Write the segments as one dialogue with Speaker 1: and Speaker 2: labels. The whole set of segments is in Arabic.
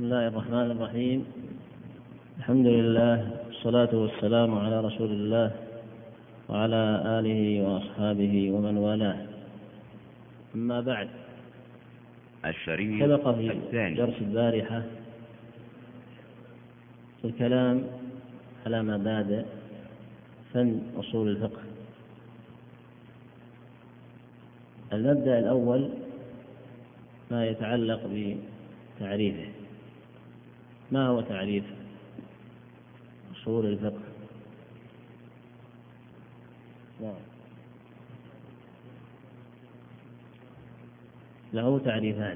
Speaker 1: بسم الله الرحمن الرحيم. الحمد لله والصلاة والسلام على رسول الله وعلى آله وأصحابه ومن والاه. أما بعد، سبق في درس البارحة في الكلام على مبادئ فن أصول الفقه. المبدأ الأول ما يتعلق بتعريفه. ما هو تعريف أصول الفقه؟ له تعريفان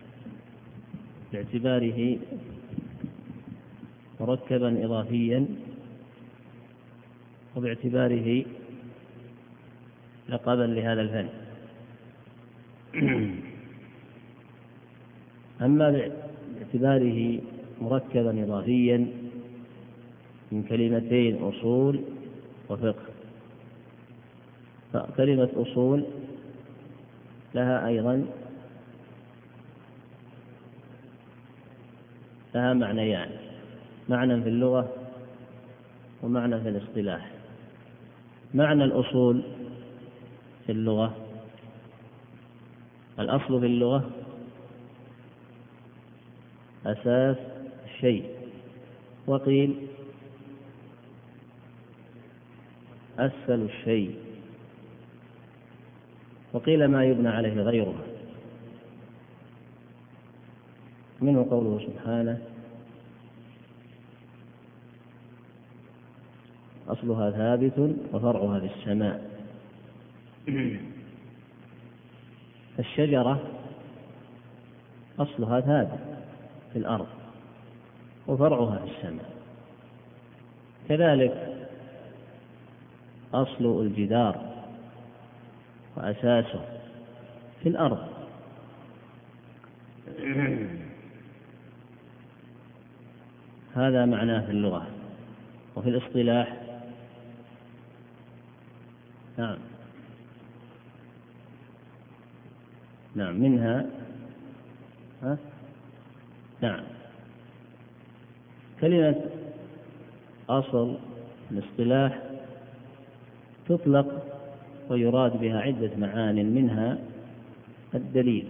Speaker 1: باعتباره مركبا إضافيا وباعتباره لقبا لهذا الفن. أما باعتباره مركبا إضافيا من كلمتين أصول وفقه، فكلمة أصول لها أيضا معنيان: معنى في اللغة ومعنى في الاصطلاح. معنى الأصول في اللغة، الأصل في اللغة أساس الشيء، وقيل أسفل الشيء، وقيل ما يبنى عليه غيره، منه قوله سبحانه: أصلها ثابت وفرعها في السماء. الشجرة أصلها ثابت في الأرض وفرعها في السماء، كذلك أصل الجدار وأساسه في الأرض. هذا معناه في اللغة. وفي الاصطلاح نعم منها كلمة أصل الاصطلاح تطلق ويراد بها عدة معان، منها الدليل،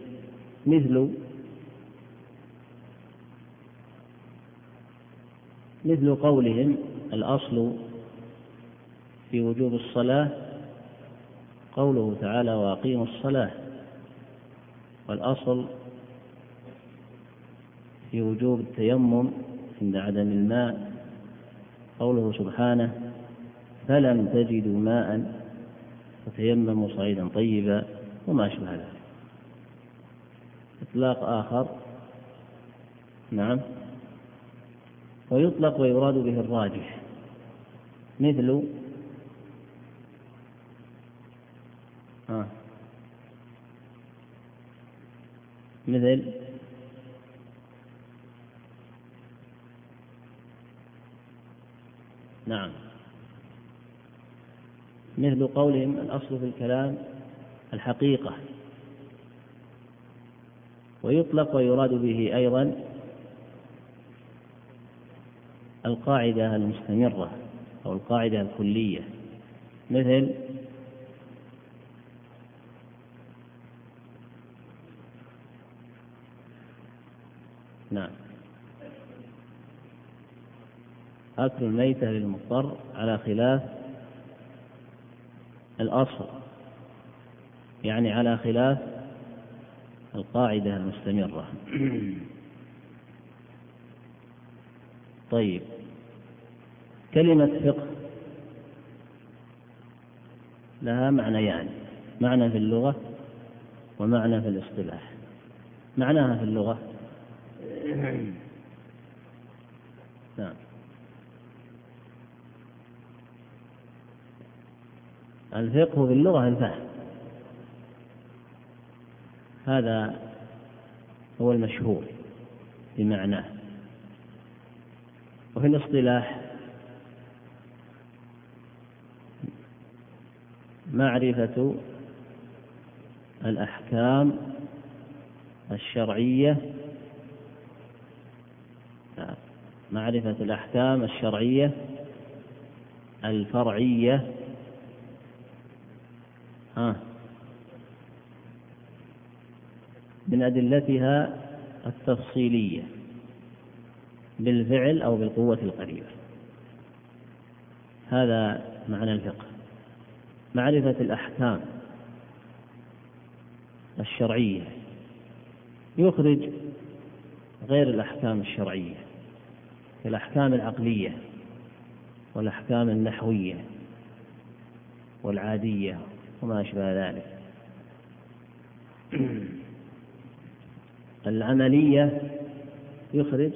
Speaker 1: مثل قولهم: الأصل في وجوب الصلاة قوله تعالى: وأقيموا الصلاة. والأصل في وجوب التيمم عند عدم الماء قوله سبحانه: فلم تجدوا ماء فتيمموا صعيدا طيبا، وما أشبه ذلك. إطلاق آخر ويطلق ويراد به الراجح، مثل مثل قولهم: الأصل في الكلام الحقيقة. ويطلق ويراد به أيضا القاعدة المستمرة أو القاعدة الكلية، مثل أكل الميتة للمضطر على خلاف الأصل، يعني على خلاف القاعدة المستمرة. طيب، كلمة فقه لها معنيان: معنى في اللغة ومعنى في الاصطلاح. معناها في اللغة الفقه في اللغة الفهم، هذا هو المشهور بمعناه. وفي الاصطلاح معرفة الأحكام الشرعية معرفة الأحكام الشرعية الفرعية من أدلتها التفصيلية بالفعل أو بالقوة القريبة. هذا معنى الفقه، معرفة الأحكام الشرعية يخرج غير الأحكام الشرعية كالأحكام العقلية والأحكام النحوية والعادية وما أشبه ذلك. العملية يخرج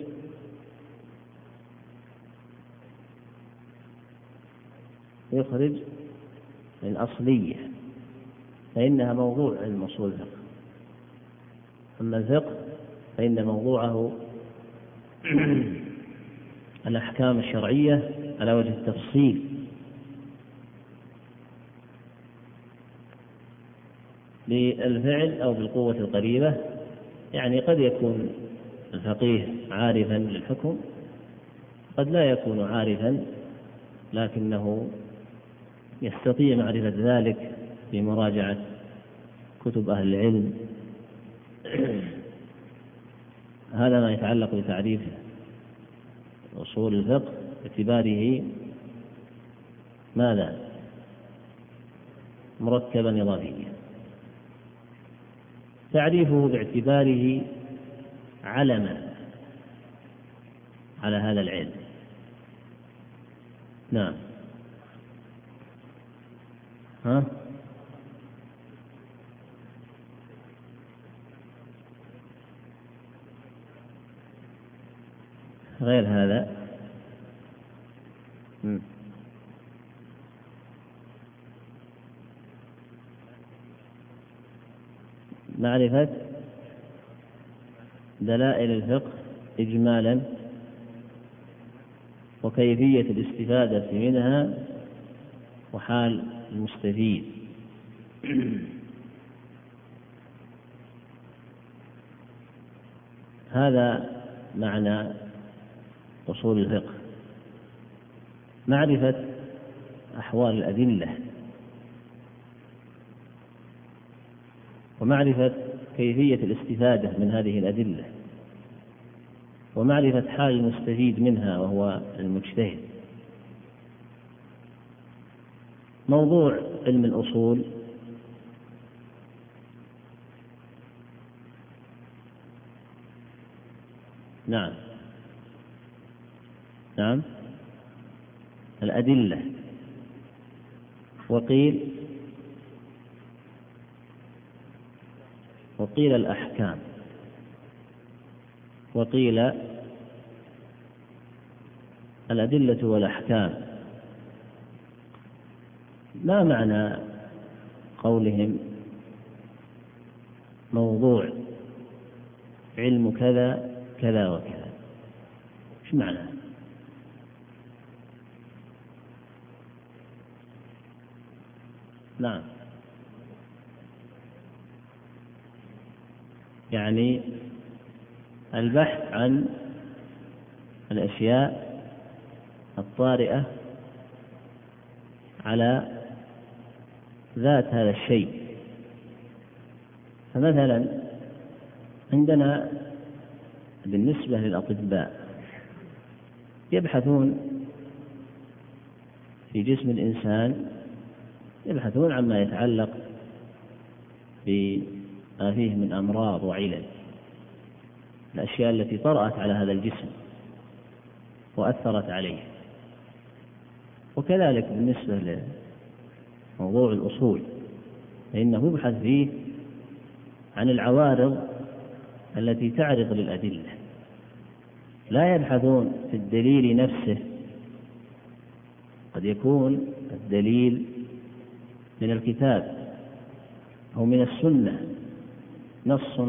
Speaker 1: الأصلية فإنها موضوع علم أصول الفقه. أما الفقه فإن موضوعه الأحكام الشرعية على وجه التفصيل، بالفعل أو بالقوة القريبة. يعني قد يكون الفقيه عارفا للحكم، قد لا يكون عارفا، لكنه يستطيع معرفة ذلك بمراجعة كتب أهل العلم. هذا ما يتعلق بتعريف أصول الفقه باعتباره ماذا؟ مركبا إضافيا. تعريفه باعتباره علما على هذا العلم. نعم. غير هذا معرفة دلائل الفقه إجمالا وكيفية الاستفادة منها وحال المستفيد. هذا معنى أصول الفقه، معرفة أحوال الأدلة ومعرفة كيفية الاستفادة من هذه الأدلة ومعرفة حال المستفيد منها وهو المجتهد. موضوع علم الأصول نعم الأدلة، وقيل الأحكام، وقيل الأدلة والأحكام. ما معنى قولهم موضوع علم كذا كذا وكذا؟ ايش معنى؟ نعم، يعني البحث عن الأشياء الطارئة على ذات هذا الشيء. فمثلا عندنا بالنسبة للأطباء يبحثون في جسم الإنسان، يبحثون عما يتعلق بما فيه من أمراض وعلل، الأشياء التي طرأت على هذا الجسم وأثرت عليه. وكذلك بالنسبة لموضوع الأصول فإنه يبحث فيه عن العوارض التي تعرض للأدلة، لا يبحثون في الدليل نفسه. قد يكون الدليل من الكتاب أو من السنة نص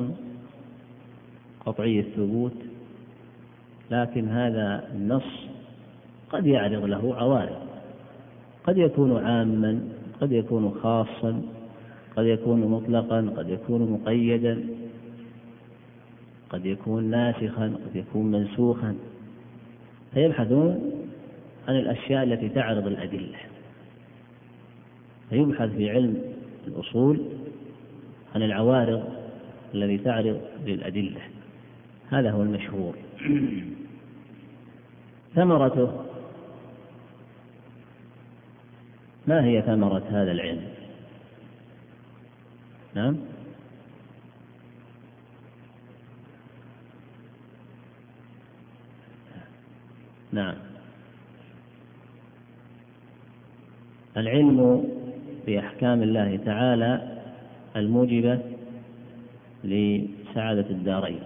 Speaker 1: قطعي الثبوت، لكن هذا النص قد يعرض له عوارض، قد يكون عاما، قد يكون خاصا، قد يكون مطلقا، قد يكون مقيدا، قد يكون ناسخا، قد يكون منسوخا. فيبحثون عن الأشياء التي تعرض الأدلة، فيبحث في علم الأصول عن العوارض التي تعرض للأدلة، هذا هو المشهور. ثمرته، ما هي ثمرة هذا العلم؟ نعم، نعم، العلم بأحكام الله تعالى الموجبة لسعادة الدارين،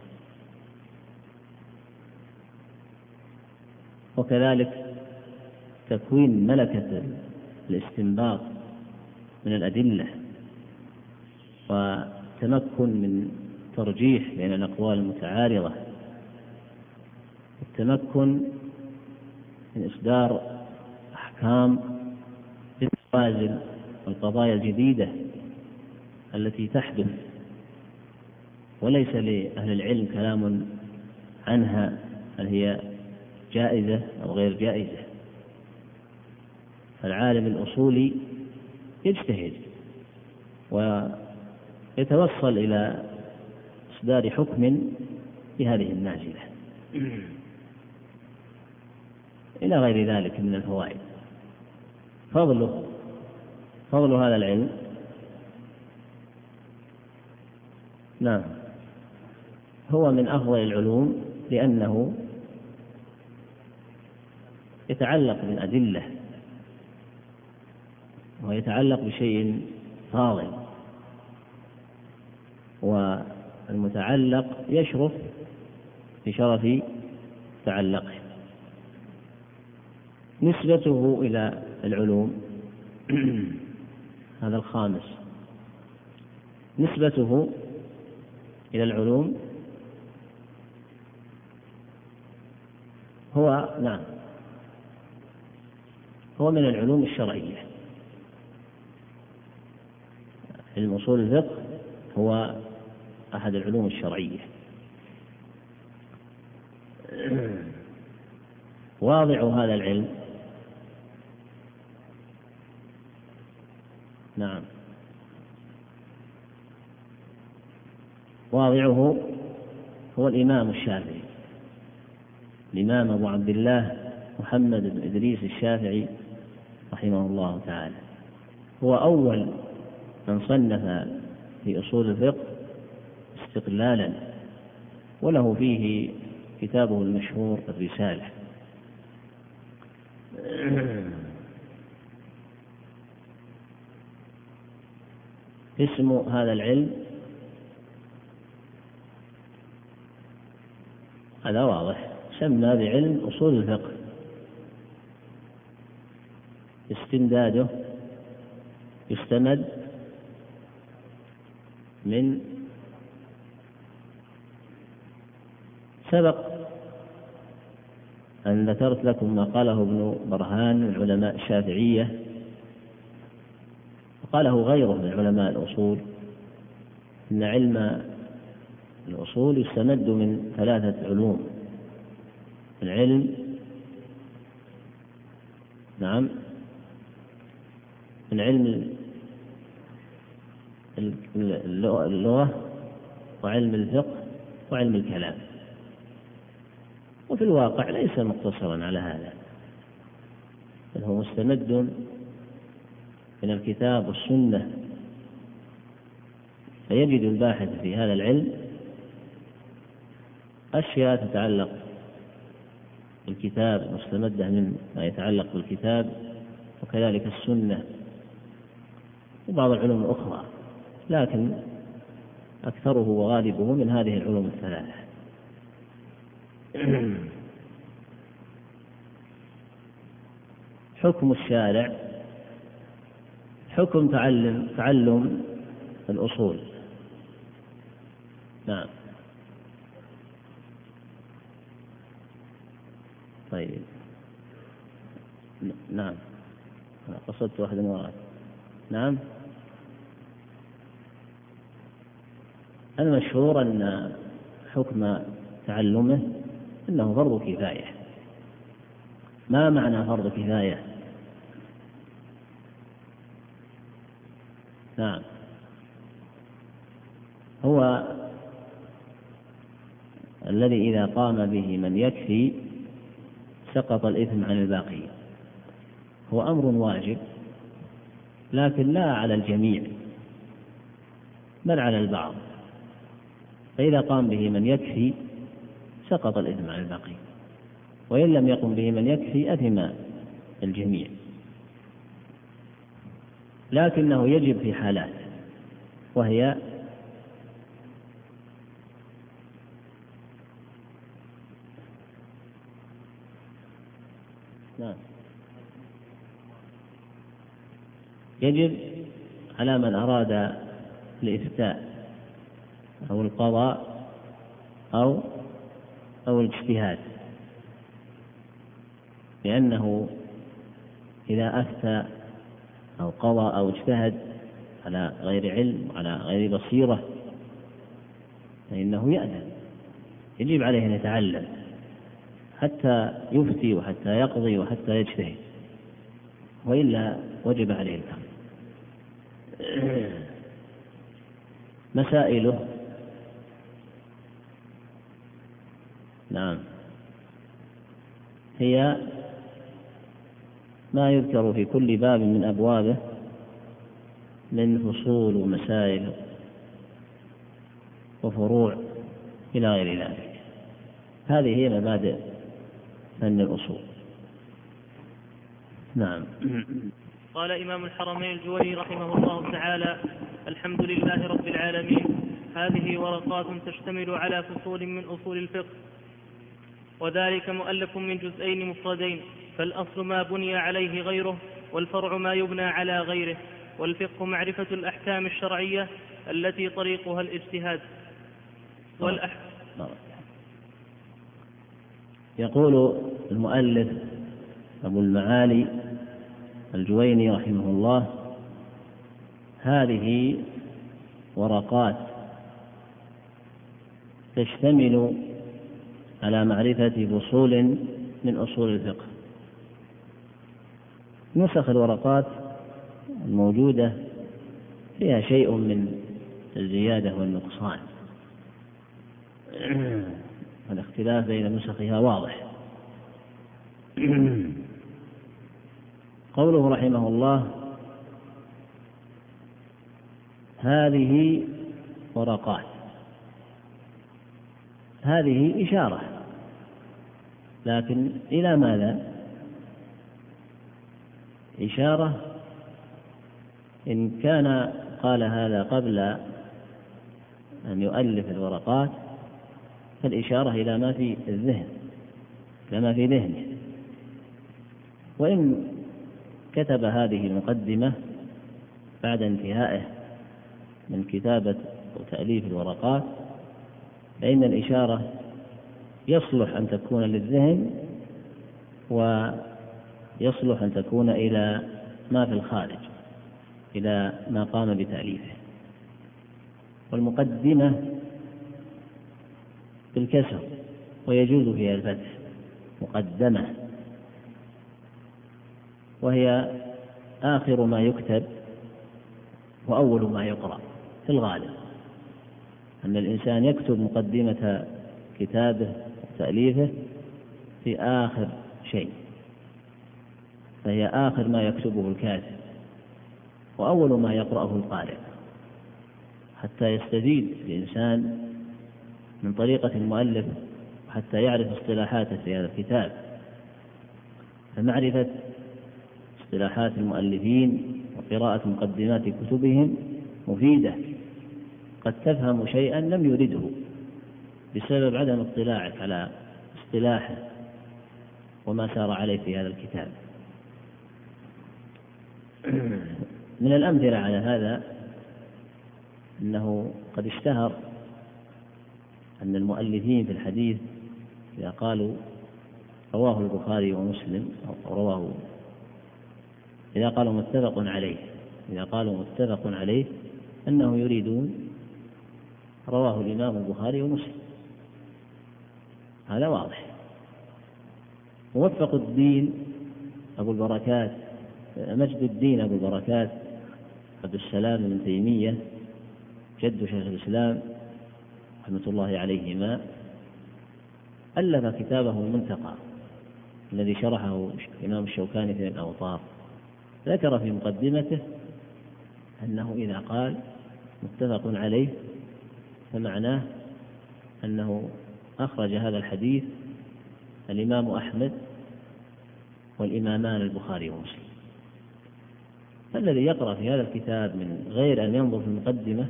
Speaker 1: وكذلك تكوين ملكة الاستنباط من الأدلة، وتمكن من ترجيح بين الأقوال المتعارضة، التمكن من إصدار أحكام للنوازل والقضايا الجديدة التي تحدث وليس لأهل العلم كلام عنها هل هي جائزة أو غير جائزة. فالعالم الأصولي يجتهد ويتوصل إلى إصدار حكم بهذه النازلة إلى غير ذلك من الفوائد. فضل هذا العلم، نعم، هو من أفضل العلوم لأنه يتعلق بالأدلة ويتعلق بشيء فاضل، والمتعلق يشرف بشرف تعلقه. نسبته إلى العلوم هذا الخامس، نسبته إلى العلوم هو نعم هو من العلوم الشرعية. علم أصول الفقه هو أحد العلوم الشرعية. واضع هذا العلم، نعم، واضعه هو الإمام الشافعي، الإمام أبو عبد الله محمد بن إدريس الشافعي رحمه الله تعالى، هو أول من صنف في أصول الفقه استقلالا، وله فيه كتابه المشهور الرسالة. اسم هذا العلم هذا واضح، سمى بعلم أصول الفقه، استمداده يستمد من سبق أن ذكرت لكم ما قاله ابن برهان من علماء الشافعية، وقاله غيره من علماء الأصول، إن علم الأصول يستمد من ثلاثة علوم: العلم، نعم، من علم اللغة، وعلم الفقه، وعلم الكلام. وفي الواقع ليس مقتصرا على هذا، بل هو مستمد من الكتاب والسنة، فيجد الباحث في هذا العلم أشياء تتعلق بالكتاب مستمدة من ما يتعلق بالكتاب، وكذلك السنة وبعض العلوم الأخرى، لكن أكثره وغالبه من هذه العلوم الثلاثة. حكم الشارع حكم تعلم الأصول، نعم. طيب، نعم، قصدت واحد وراء، نعم. المشهور أن حكم تعلمه أنه فرض كفاية، ما معنى فرض كفاية؟ نعم، هو الذي إذا قام به من يكفي سقط الإثم عن الباقين. هو أمر واجب لكن لا على الجميع بل على البعض، فإذا قام به من يكفي سقط الإثم عن الباقين، وإن لم يقم به من يكفي أثم الجميع، لكنه يجب في حالات، وهي يجب على من أراد الإفتاء أو القضاء أو الاجتهاد، لأنه إذا أفتى أو قضى أو اجتهد على غير علم وعلى غير بصيرة فإنه يأثم، يجب عليه أن يتعلم حتى يفتي وحتى يقضي وحتى يجتهد، وإلا وجب عليه الأمر. مسائله نعم هي ما يذكر في كل باب من أبوابه من فصول ومسائل وفروع إلى غير ذلك. هذه هي مبادئ فن الأصول. نعم.
Speaker 2: قال إمام الحرمين الجويني رحمه الله تعالى: الحمد لله رب العالمين. هذه ورقات تشتمل على فصول من أصول الفقه، وذلك مؤلف من جزئين مفردين، فالأصل ما بني عليه غيره، والفرع ما يبنى على غيره. والفقه معرفة الأحكام الشرعية التي طريقها الاجتهاد.
Speaker 1: يقول المؤلف أبو المعالي الجويني رحمه الله: هذه ورقات تشتمل على معرفة فصول من أصول الفقه. نسخ الورقات الموجودة فيها شيء من الزيادة والنقصان، والاختلاف بين نسخها واضح. قوله رحمه الله: هذه ورقات، هذه إشارة، لكن إلى ماذا؟ إشارة إن كان قال هذا قبل أن يؤلف الورقات فالإشارة إلى ما في الذهن، إلى ما في ذهنه. وإن كتب هذه المقدمة بعد انتهائه من كتابة وتأليف الورقات فإن الإشارة يصلح أن تكون للذهن ويصلح أن تكون إلى ما في الخارج، إلى ما قام بتأليفه. والمقدمة بالكسر ويجوز فيها الفتح، مقدمة، وهي آخر ما يكتب وأول ما يقرأ في الغالب، أن الإنسان يكتب مقدمة كتابه وتأليفه في آخر شيء، فهي آخر ما يكتبه الكاتب وأول ما يقرأه القارئ، حتى يستفيد الإنسان من طريقة المؤلف وحتى يعرف اصطلاحاته في هذا الكتاب. فمعرفة اصطلاحات المؤلفين وقراءة مقدمات كتبهم مفيدة، قد تفهم شيئا لم يرده بسبب عدم اطلاعك على اصطلاحه وما سار عليه في هذا الكتاب. من الأمثلة على هذا أنه قد اشتهر أن المؤلفين في الحديث إذا قالوا رواه البخاري ومسلم أو إذا قالوا متفق عليه أنه يريدون رواه الإمام البخاري ومسلم، هذا واضح. موفق الدين أبو البركات مجد الدين أبو البركات عبد السلام بن تيمية جد شيخ الإسلام رحمة الله عليهما ألف كتابه المنتقى الذي شرحه الإمام الشوكاني في الأوطار. ذكر في مقدمته أنه إذا قال متفق عليه فمعناه أنه أخرج هذا الحديث الإمام أحمد والإمامان البخاري ومسلم. فالذي يقرأ في هذا الكتاب من غير أن ينظر في المقدمة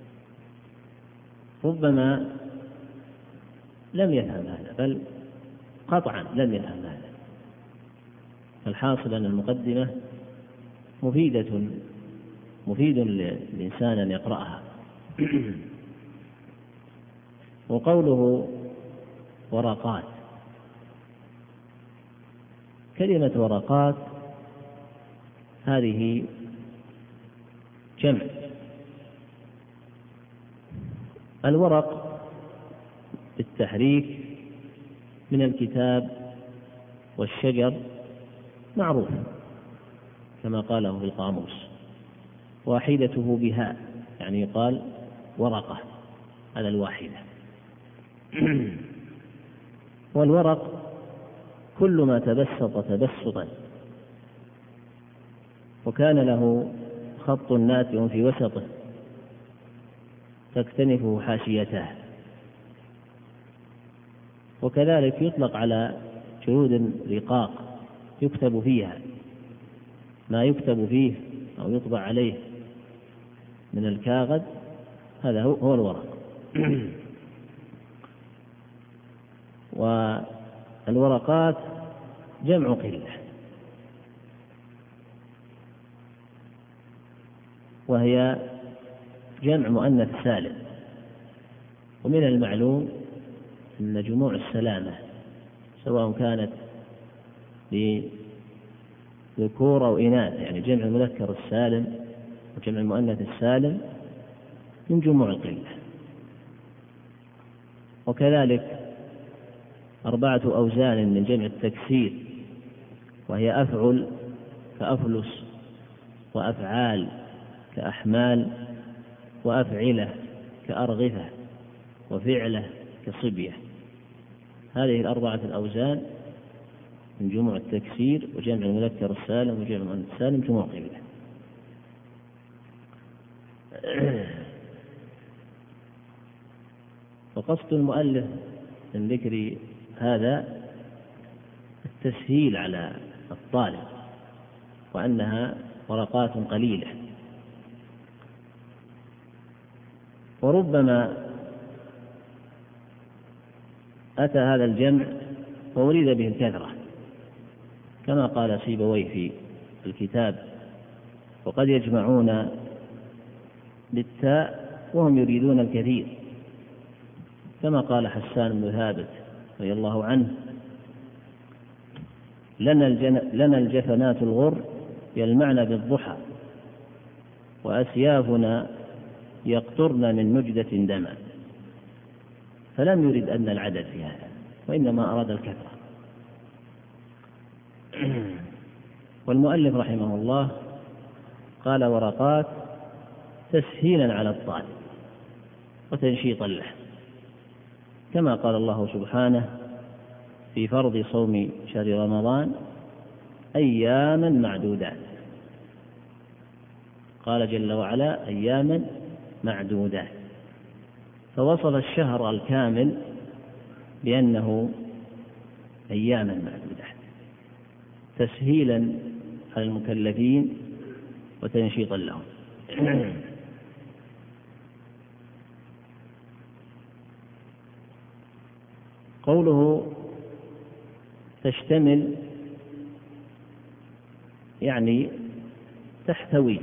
Speaker 1: ربما لم يفهم هذا، بل قطعا لم يفهم هذا. فالحاصل أن المقدمة مفيد للإنسان أن يقرأها. وقوله ورقات، كلمة ورقات هذه جمع. الورق بالتحريك من الكتاب والشجر معروف كما قاله في القاموس، واحدته بهاء يعني يقال ورقة، هذا الواحدة. والورق كل ما تبسط تبسطا وكان له خط ناتئ في وسطه تكتنفه حاشيته. وكذلك يطلق على جلود رقاق يكتب فيها ما يكتب فيه أو يطبع عليه من الكاغذ، هذا هو الورق. والورقات جمع قلة، وهي جمع مؤنث سالم. ومن المعلوم أن جموع السلامة سواء كانت لذكور أو إناث، يعني جمع المذكر السالم وجمع المؤنث السالم من جموع القلة. وكذلك 4 أوزان من جمع التكسير، وهي أفعل كأفلس، وأفعال كأحمال، وأفعلة كأرغفة، وفعلة كصبية. هذه 4 الأوزان من جموع التكسير وجمع المذكر السالم وجمع المؤنث السالم جموع قلة. وقصد المؤلف من ذكر هذا التسهيل على الطالب، وأنها ورقات قليلة. وربما أتى هذا الجمع وأريد به الكثرة كما قال سيبويه في الكتاب: وقد يجمعون بالتاء وهم يريدون الكثير، كما قال حسان بن ثابت رضي الله عنه: لنا الجفنات الغر يلمعن بالضحى، وأسيافنا يقطرن من نجدة دما. فلم يرد أن العدد في هذا، وإنما أراد الكثرة. والمؤلف رحمه الله قال ورقات تسهيلا على الطالب وتنشيطا له، كما قال الله سبحانه في فرض صوم شهر رمضان: أياما معدودات. قال جل وعلا: أياما معدودات، فوصف الشهر الكامل بأنه أياما معدودات تسهيلا على المكلفين وتنشيطا لهم. قوله تشتمل يعني تحتوي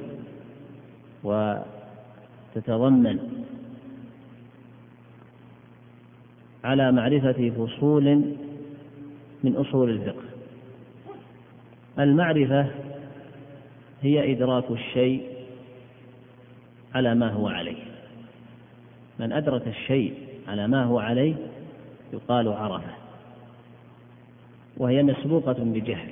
Speaker 1: وتتضمن على معرفة فصول من أصول الفقه. المعرفة هي إدراك الشيء على ما هو عليه. من أدرك الشيء على ما هو عليه يقال عرفه. وهي مسبوقة بجهل،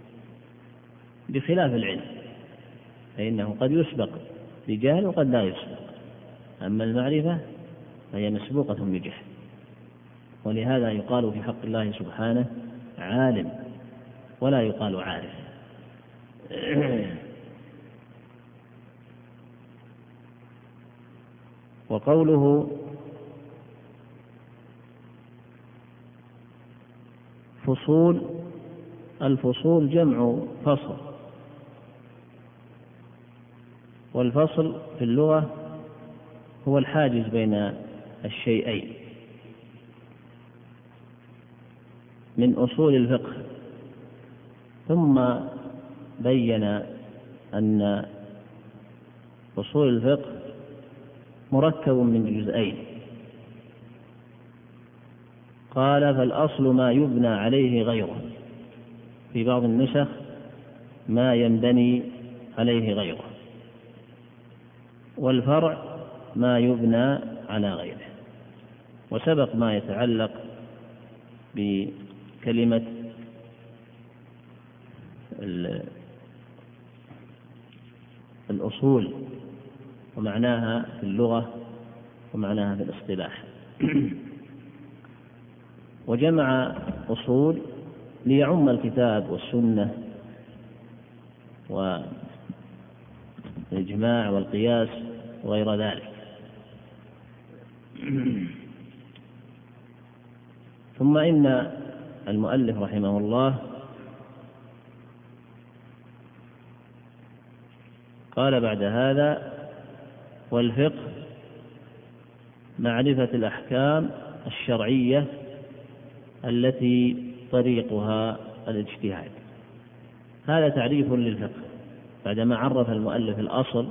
Speaker 1: بخلاف العلم فإنه قد يسبق بجهل وقد لا يسبق، أما المعرفة فهي مسبوقة بجهل، ولهذا يقال في حق الله سبحانه عالم ولا يقال عارف. وقوله فصول، الفصول جمع فصل، والفصل في اللغة هو الحاجز بين الشيئين من أصول الفقه. ثم بين أن أصول الفقه مركب من جزئين، قال فالأصل ما يبنى عليه غيره، في بعض النسخ ما ينبني عليه غيره، والفرع ما يبنى على غيره. وسبق ما يتعلق بكلمة الأصول ومعناها في اللغة ومعناها في الاصطلاح. وجمع أصول ليعم الكتاب والسنة والإجماع والقياس وغير ذلك. ثم إن المؤلف رحمه الله قال بعد هذا: والفقه معرفة الأحكام الشرعية التي طريقها الاجتهاد. هذا تعريف للفقه بعدما عرف المؤلف الأصل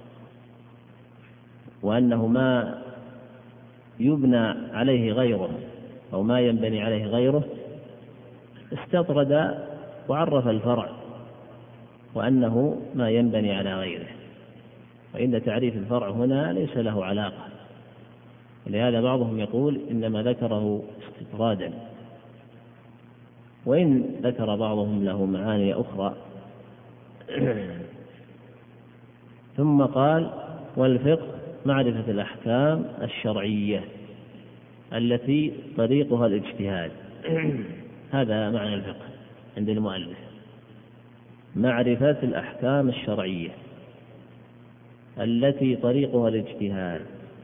Speaker 1: وأنه ما يبنى عليه غيره أو ما ينبني عليه غيره، استطرد وعرف الفرع وأنه ما ينبني على غيره، وإن تعريف الفرع هنا ليس له علاقة، ولهذا بعضهم يقول إنما ذكره استطرادا، وإن ذكر بعضهم له معاني أخرى. ثم قال: والفقه معرفة الأحكام الشرعية التي طريقها الاجتهاد. هذا معنى الفقه عند المؤلف، معرفة الأحكام الشرعية التي طريقها الاجتهاد.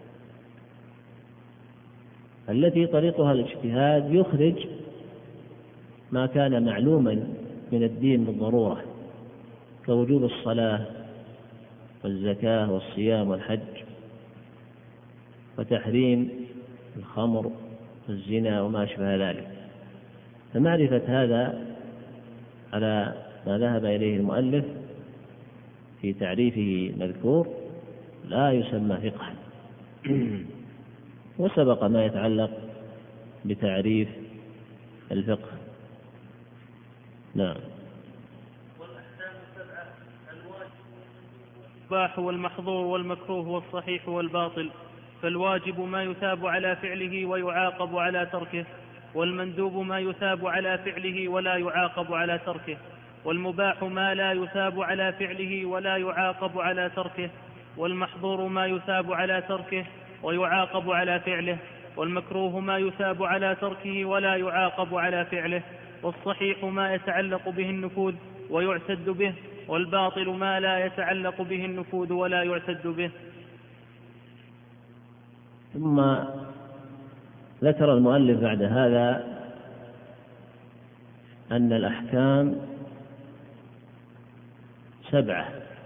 Speaker 1: التي طريقها الاجتهاد يخرج ما كان معلوما من الدين بالضرورة، كوجوب الصلاة والزكاة والصيام والحج، وتحريم الخمر والزنا وما أشبه ذلك. فمعرفة هذا على ما ذهب إليه المؤلف في تعريفه مذكور لا يسمى فقها. وسبق ما يتعلق بتعريف الفقه. نعم.
Speaker 2: والأحكام السبعة: الواجب والمباح والمحظور والمكروه والصحيح والباطل. فالواجب ما يثاب على فعله ويعاقب على تركه، والمندوب ما يثاب على فعله ولا يعاقب على تركه، والمباح ما لا يثاب على فعله ولا يعاقب على تركه، والمحظور ما يثاب على تركه ويعاقب على فعله، والمكروه ما يثاب على تركه ولا يعاقب على فعله، والصحيح ما يتعلق به النفوذ ويعتد به، والباطل ما لا يتعلق به النفوذ ولا يعتد به.
Speaker 1: ثم ذكر المؤلف بعد هذا أن الأحكام 7: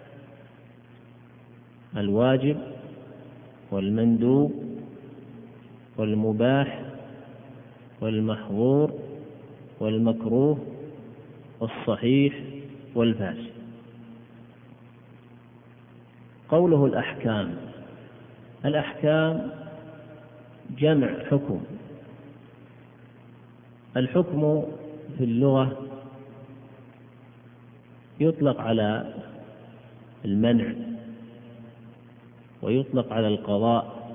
Speaker 1: الواجب والمندوب والمباح والمحظور والمكروه والصحيح والفاسد. قوله الأحكام، الأحكام جمع حكم. الحكم في اللغة يطلق على المنع، ويطلق على القضاء،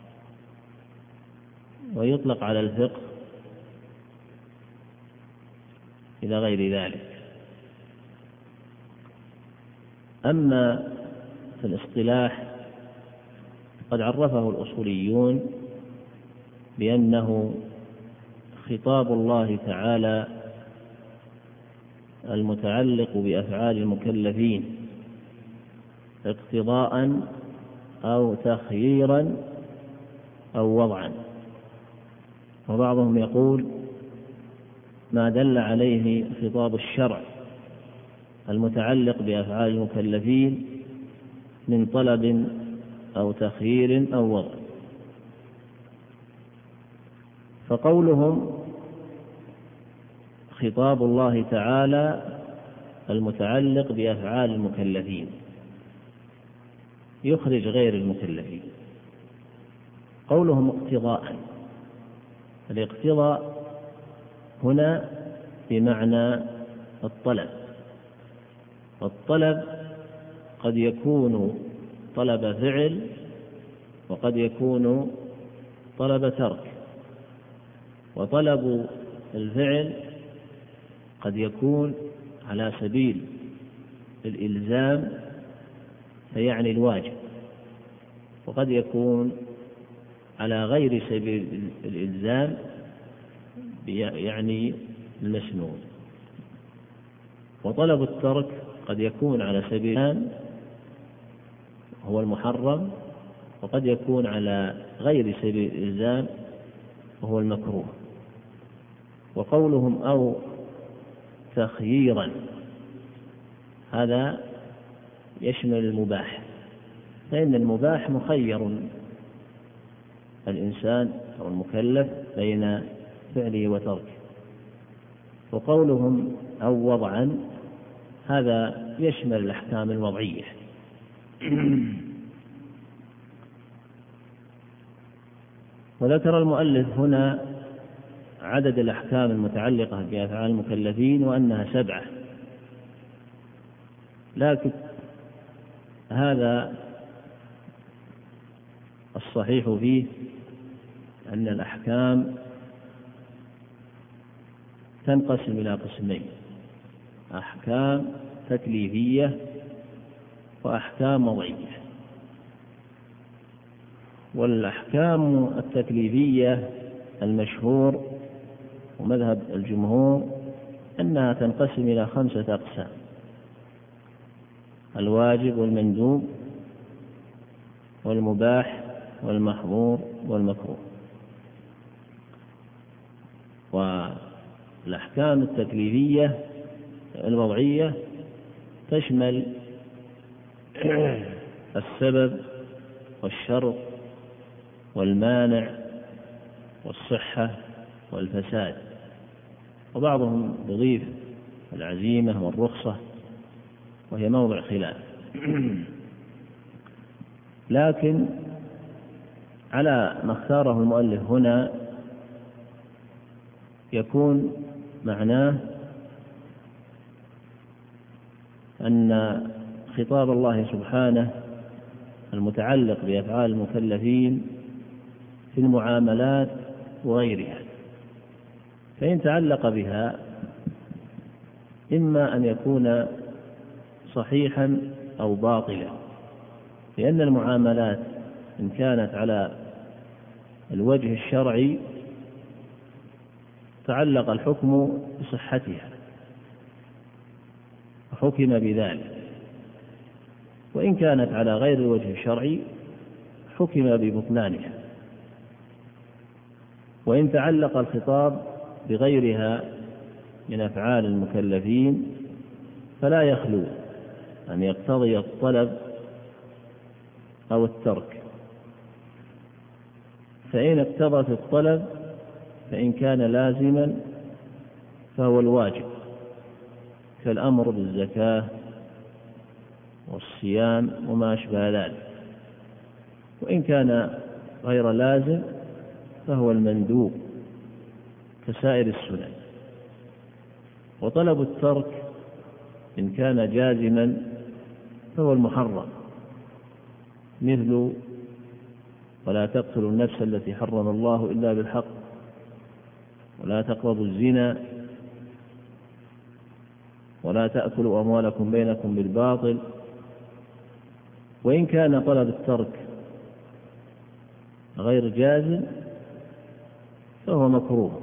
Speaker 1: ويطلق على الفقه، إلى غير ذلك. أما في الاصطلاح قد عرفه الأصوليون بأنه خطاب الله تعالى المتعلق بأفعال المكلفين اقتضاء أو تخييرا أو وضعا، وبعضهم يقول ما دل عليه خطاب الشرع المتعلق بأفعال المكلفين من طلب أو تخيير أو وضع. فقولهم خطاب الله تعالى المتعلق بأفعال المكلفين يخرج غير المكلفين. قولهم اقتضاء، الاقتضاء هنا بمعنى الطلب، والطلب قد يكون طلب فعل وقد يكون طلب ترك. وطلب الفعل قد يكون على سبيل الإلزام فيعني الواجب، وقد يكون على غير سبيل الإلزام يعني المسنون. وطلب الترك قد يكون على سبيل هو المحرم، وقد يكون على غير سبيل الإلزام وهو المكروه. وقولهم أو تخييرا هذا يشمل المباح، فإن المباح مخير الإنسان أو المكلف بين فعله وتركه. وقولهم أو وضعا هذا يشمل الأحكام الوضعية. وذكر المؤلف هنا عدد الأحكام المتعلقة بأفعال المكلفين وأنها 7، لكن هذا الصحيح فيه أن الأحكام تنقسم إلى قسمين: أحكام تكليفية وأحكام وضعية. والأحكام التكليفية المشهور ومذهب الجمهور أنها تنقسم إلى 5 أقسام: الواجب والمندوب والمباح والمحظور والمكروه. والأحكام التكليفية الوضعية تشمل السبب والشرط والمانع والصحة والفساد، وبعضهم يضيف العزيمة والرخصة وهي موضع خلاف. لكن على ما اختاره المؤلف هنا يكون معناه أن خطاب الله سبحانه المتعلق بأفعال المكلفين في المعاملات وغيرها، فإن تعلق بها إما أن يكون صحيحا أو باطلا، لأن المعاملات إن كانت على الوجه الشرعي تعلق الحكم بصحتها وحكم بذلك، وإن كانت على غير الوجه الشرعي حكم ببطلانها. وإن تعلق الخطاب بغيرها من أفعال المكلفين فلا يخلو أن يقتضي الطلب أو الترك. فإن اقتضت الطلب فإن كان لازما فهو الواجب كالأمر بالزكاة والصيام وما أشبه ذلك، وإن كان غير لازم فهو المندوب كسائر السنن. وطلب الترك إن كان جازما فهو المحرم، مثل ولا تقتلوا النفس التي حرم الله إلا بالحق ولا تقربوا الزنا ولا تأكلوا أموالكم بينكم بالباطل. وإن كان طلب الترك غير جازم فهو مكروه.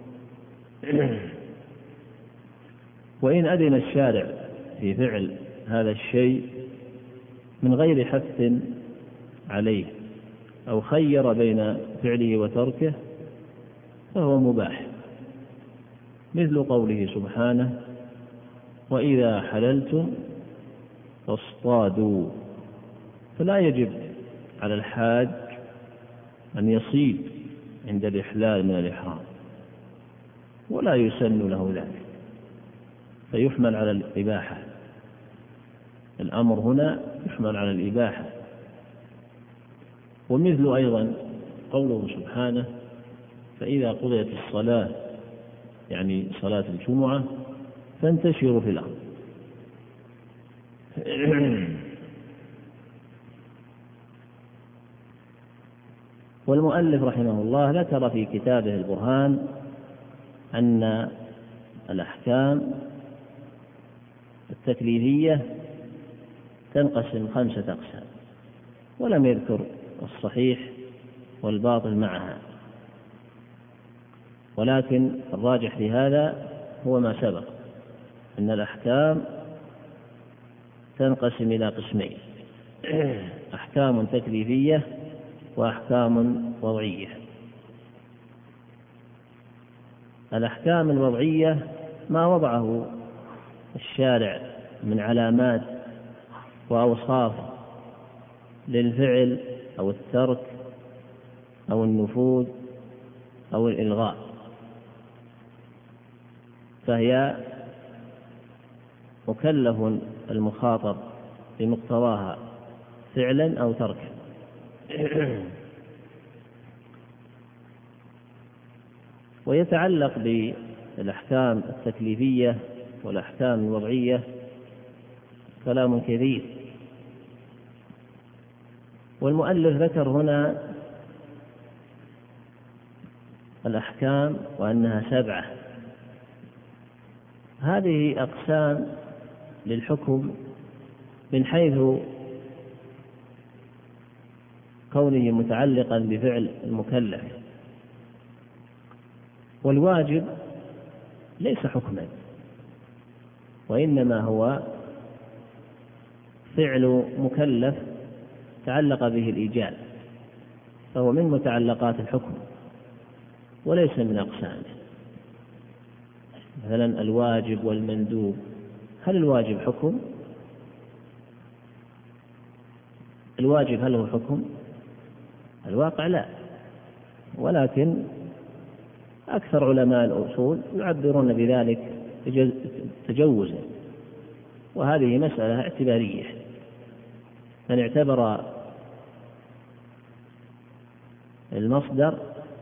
Speaker 1: وإن أذن الشارع في فعل هذا الشيء من غير حث عليه أو خير بين فعله وتركه فهو مباح، مثل قوله سبحانه: وإذا حللتم فاصطادوا. فلا يجب على الحاج أن يصيد عند الإحلال من الإحرام، ولا يسن له ذلك، فيحمل على الإباحة. الأمر هنا يحمل على الإباحة. ومثل أيضا قوله سبحانه: فإذا قضيت الصلاة، يعني صلاة الجمعة، فانتشروا في الأرض. والمؤلف رحمه الله ذكر في كتابه البرهان أن الأحكام التكليفية تنقسم 5 أقسام، ولم يذكر الصحيح والباطل معها، ولكن الراجح في هذا هو ما سبق، أن الأحكام تنقسم إلى قسمين: أحكام تكليفية وأحكام وضعية. الأحكام الوضعية ما وضعه الشارع من علامات وأوصاف للفعل أو الترك أو النفوذ أو الإلغاء، فهي مكلف المخاطب بمقتضاها فعلا أو تركا. ويتعلق بالأحكام التكليفية والأحكام الوضعية كلام كثير، والمؤلف ذكر هنا الأحكام وأنها 7. هذه أقسام للحكم من حيث كونه متعلقا بفعل المكلف، والواجب ليس حكما، وإنما هو فعل مكلف تعلق به الإيجاب، فهو من متعلقات الحكم وليس من أقسامه. مثلا الواجب والمندوب، هل الواجب حكم؟ الواجب هل هو حكم؟ الواقع لا، ولكن أكثر علماء الأصول يعبرون بذلك تجوزا، وهذه مسألة اعتبارية. من اعتبر المصدر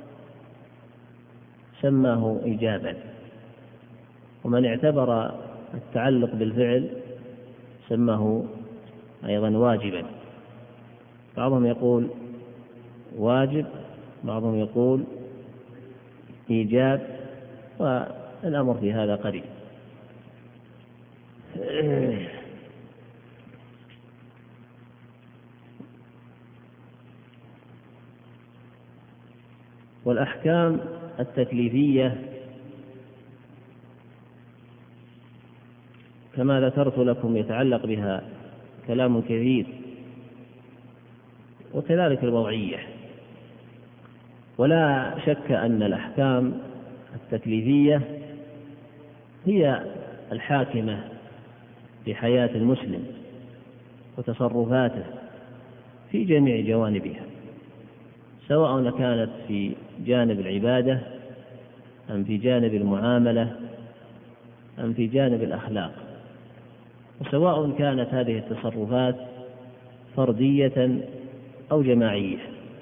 Speaker 1: سماه إيجابا، ومن اعتبر التعلق بالفعل سماه أيضا واجبا. بعضهم يقول واجب، بعضهم يقول إيجاب، والأمر في هذا قريب. والأحكام التكليفية كما ذكرت لكم يتعلق بها كلام كثير، وكذلك الوضعية. ولا شك أن الأحكام التكليفية هي الحاكمة في حياة المسلم وتصرفاته في جميع جوانبها، سواء كانت في جانب العبادة أم في جانب المعاملة أم في جانب الأخلاق، وسواء كانت هذه التصرفات فردية أو جماعية.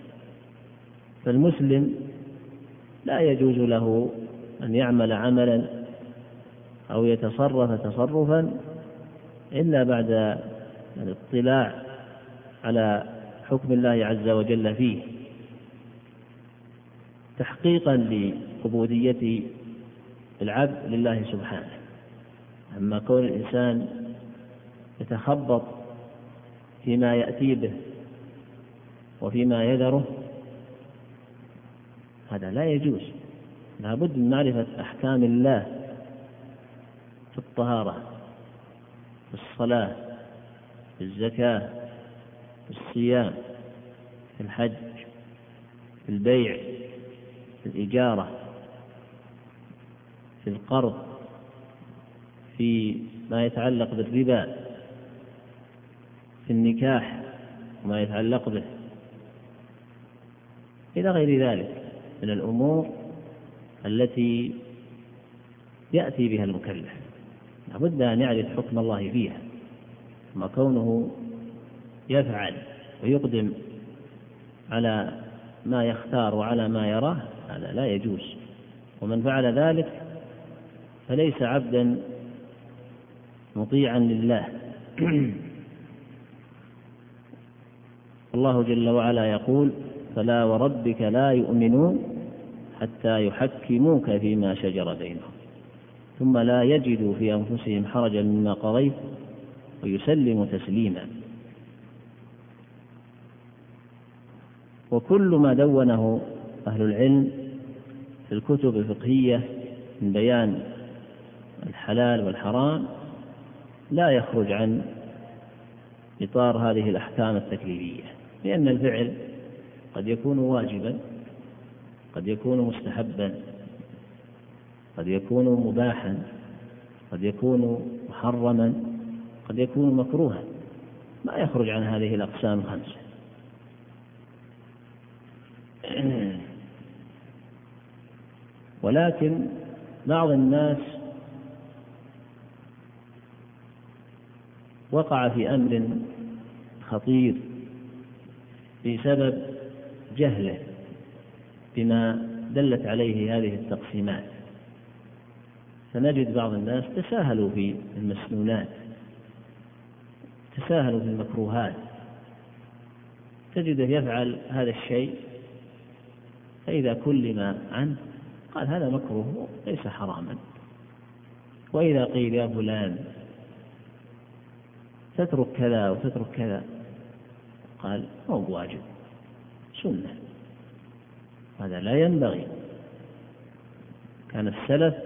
Speaker 1: فالمسلم لا يجوز له أن يعمل عملا أو يتصرف تصرفا إلا بعد الاطلاع على حكم الله عز وجل فيه، تحقيقا لعبودية العبد لله سبحانه. أما كون الإنسان يتخبط فيما يأتي به وفيما يذره هذا لا يجوز. لا بد من معرفة أحكام الله في الطهارة، في الصلاة، في الزكاة، في الصيام، في الحج، في البيع، في الإجارة، في القرض، في ما يتعلق بالربا، في النكاح وما يتعلق به، إلى غير ذلك من الأمور التي يأتي بها المكلف. لابد أن يعرف حكم الله فيها. ما كونه يفعل ويقدم على ما يختار وعلى ما يراه هذا لا يجوز. ومن فعل ذلك فليس عبدا مطيعا لله. الله جل وعلا يقول: فلا وربك لا يؤمنون حتى يحكموك فيما شجر بينهم ثم لا يجدوا في أنفسهم حرجا مما قضيت ويسلموا تسليما. وكل ما دونه أهل العلم في الكتب الفقهية من بيان الحلال والحرام لا يخرج عن إطار هذه الأحكام التكليفية، لأن الفعل قد يكون واجبا، قد يكون مستحبا، قد يكون مباحا، قد يكون محرما، قد يكون مكروها، ما يخرج عن هذه الأقسام الخمسة. ولكن بعض الناس وقع في أمر خطير بسبب جهله بما دلت عليه هذه التقسيمات. فنجد بعض الناس تساهلوا في المسنونات، تساهلوا في المكروهات، تجده يفعل هذا الشيء فإذا كلم عنه قال هذا مكروه ليس حراما، وإذا قيل يا فلان تترك كذا وتترك كذا قال هو واجب سنة. هذا لا ينبغي. كان السلف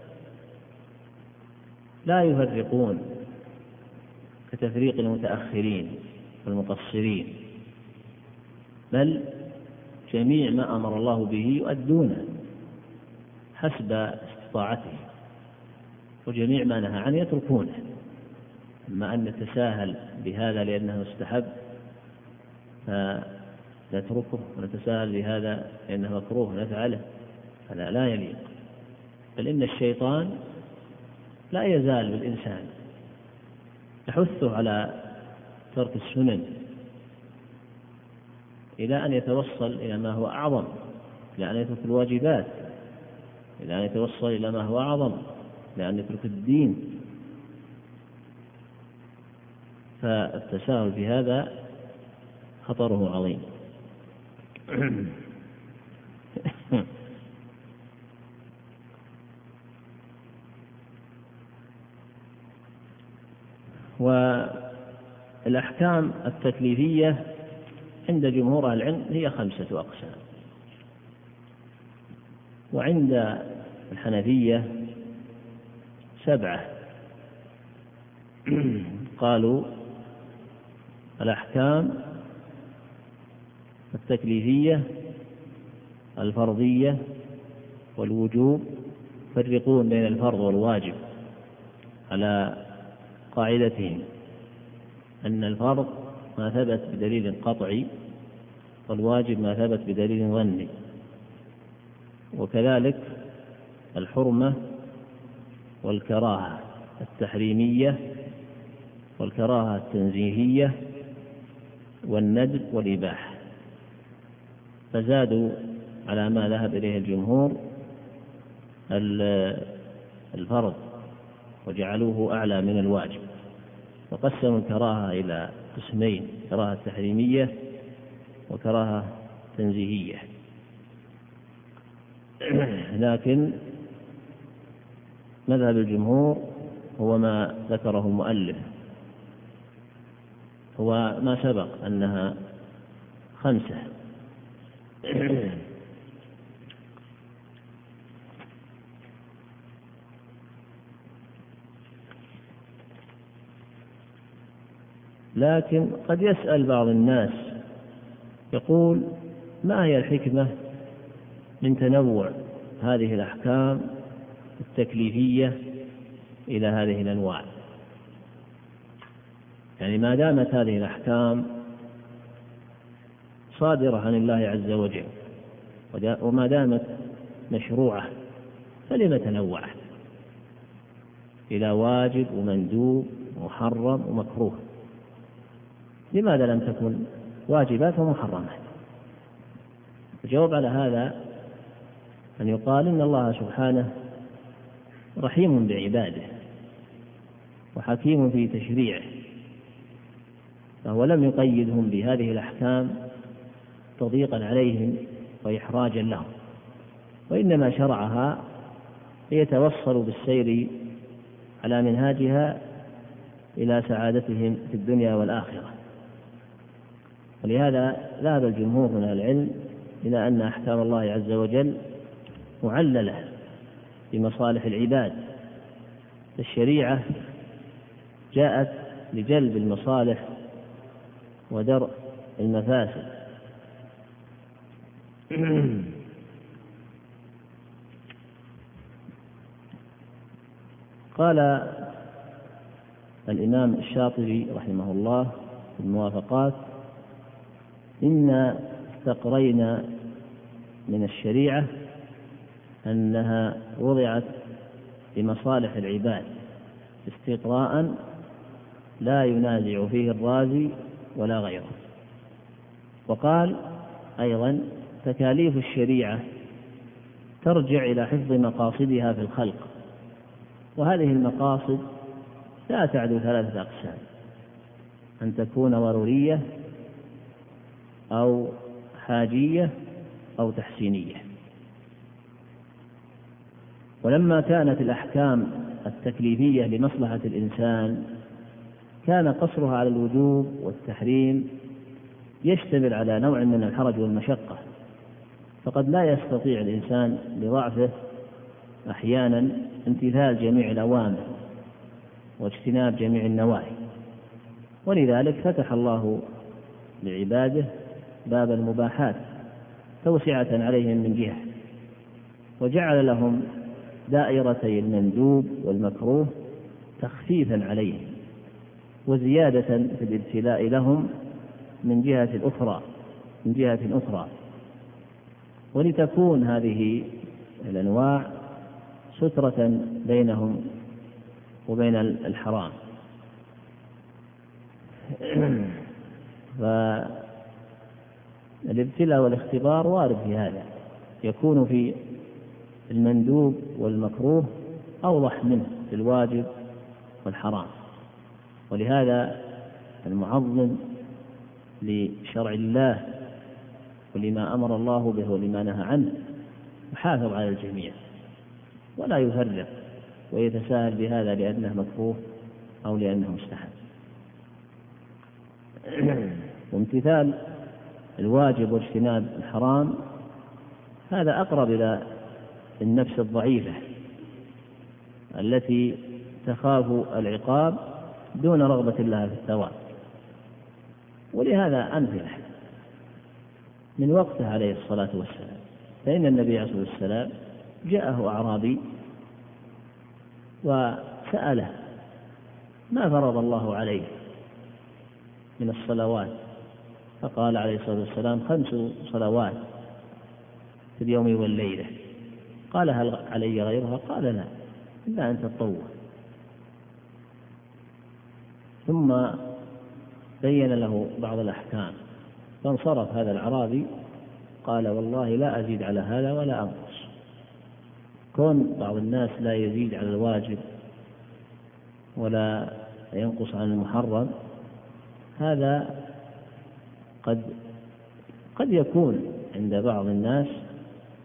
Speaker 1: لا يفرقون كتفريق المتأخرين والمقصرين، بل جميع ما أمر الله به يؤدونه حسب استطاعته، وجميع ما نهى عنه يتركونه. أما أن نتساهل بهذا لأنه مستحب فنتركه، ونتساهل بهذا لأنه مكروه نفعله، هذا لا يليق. بل إن الشيطان لا يزال بالإنسان يحثه على ترك السنن إلى أن يتوصل إلى ما هو أعظم، إلى أن يترك الواجبات، إلى أن يتوصل إلى ما هو أعظم، إلى أن يترك الدين. فالتساهل في هذا خطره عظيم. والأحكام التكليفية عند جمهور العلم هي 5 أقسام، وعند الحنفية 7. قالوا الأحكام التكليفية الفرضية والوجوب، يفرقون بين الفرض والواجب على قاعدتهم أن الفرض ما ثبت بدليل قطعي، والواجب ما ثبت بدليل ظني. وكذلك الحرمة والكراهة التحريمية والكراهة التنزيهية والندب والإباحة. فزادوا على ما ذهب إليه الجمهور الفرض وجعلوه أعلى من الواجب، وقسموا الكراهة إلى قسمين: كراهة تحريمية وكراهة تنزيهية. لكن مذهب الجمهور هو ما ذكره المؤلف، هو ما سبق أنها 5. لكن قد يسأل بعض الناس يقول: ما هي الحكمة من تنوع هذه الأحكام التكليفية إلى هذه الأنواع؟ يعني ما دامت هذه الأحكام صادرة عن الله عز وجل وما دامت مشروعة، فلم تنوعت إلى واجب ومندوب ومحرم ومكروه؟ لماذا لم تكن واجبات ومحرمات؟ الجواب على هذا أن يقال إن الله سبحانه رحيم بعباده وحكيم في تشريعه، فهو لم يقيدهم بهذه الأحكام تضييقا عليهم وإحراجا لهم، وإنما شرعها ليتوصلوا بالسير على منهاجها إلى سعادتهم في الدنيا والآخرة. ولهذا ذهب الجمهور من العلم إلى أن أحكام الله عز وجل معللة بمصالح العباد، الشريعة جاءت لجلب المصالح ودرء المفاسد. قال الإمام الشاطبي رحمه الله في الموافقات: إنا استقرينا من الشريعة أنها وضعت لمصالح العباد استقراء لا ينازع فيه الرازي ولا غيره. وقال أيضا: تكاليف الشريعة ترجع إلى حفظ مقاصدها في الخلق، وهذه المقاصد لا تعدو 3 أقسام: أن تكون ضرورية أو حاجية أو تحسينية. ولما كانت الأحكام التكليفية لمصلحة الإنسان كان قصرها على الوجوب والتحريم يشتمل على نوع من الحرج والمشقة، فقد لا يستطيع الإنسان لضعفه أحيانا امتثال جميع الأوامر واجتناب جميع النواهي، ولذلك فتح الله لعباده باب المباحات توسعة عليهم من جهة، وجعل لهم دائرتي المندوب والمكروه تخفيفا عليهم وزيادة في الابتلاء لهم من جهة أخرى، ولتكون هذه الأنواع سترة بينهم وبين الحرام. فالابتلاء والاختبار وارد في هذا، يكون في المندوب والمكروه أوضح منه في الواجب والحرام. ولهذا المعظم لشرع الله ولما أمر الله به ولما نهى عنه يحافظ على الجميع ولا يفرق ويتساهل بهذا لأنه مكروه أو لأنه مستحب. وامتثال الواجب واجتناب الحرام هذا أقرب إلى النفس الضعيفة التي تخاف العقاب دون رغبة لها في الثواب. ولهذا أمثلة من وقته عليه الصلاة والسلام، فإن النبي عليه الصلاة والسلام جاءه أعرابي وسأله: ما فرض الله عليه من الصلوات؟ فقال عليه الصلاة والسلام: 5 صلوات في اليوم والليلة. قال: هل علي غيرها؟ قال: لا، إلا أن تطوع. ثم بين له بعض الأحكام، فانصرف هذا الأعرابي قال: والله لا أزيد على هذا ولا أنقص. كون بعض الناس لا يزيد على الواجب ولا ينقص عن المحرم هذا قد يكون عند بعض الناس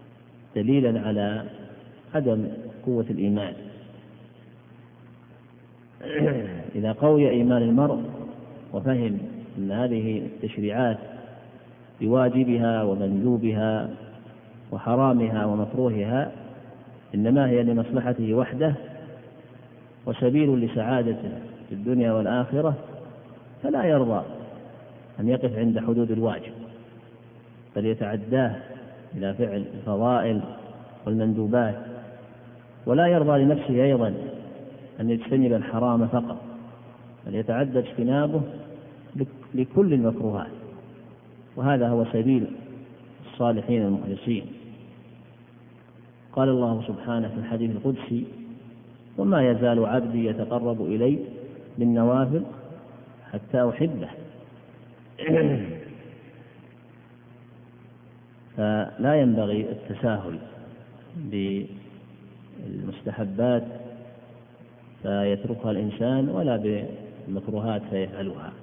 Speaker 1: دليلا على عدم قوة الإيمان، إذا قوي إيمان المرء وفهم أن هذه التشريعات بواجبها ومندوبها وحرامها ومكروهها إنما هي لمصلحته وحده وسبيل لسعادته في الدنيا والآخرة، فلا يرضى أن يقف عند حدود الواجب، بل يتعداه إلى فعل الفضائل والمندوبات، ولا يرضى لنفسه أيضا أن يجتنب الحرام فقط، بل يتعدى اجتنابه لكل المكروهات، وهذا هو سبيل الصالحين المخلصين. قال الله سبحانه في الحديث القدسي: وما يزال عبدي يتقرب إلي بالنوافل حتى أحبه. فلا ينبغي التساهل بالمستحبات فيتركها الإنسان، ولا بالمكروهات فيفعلها.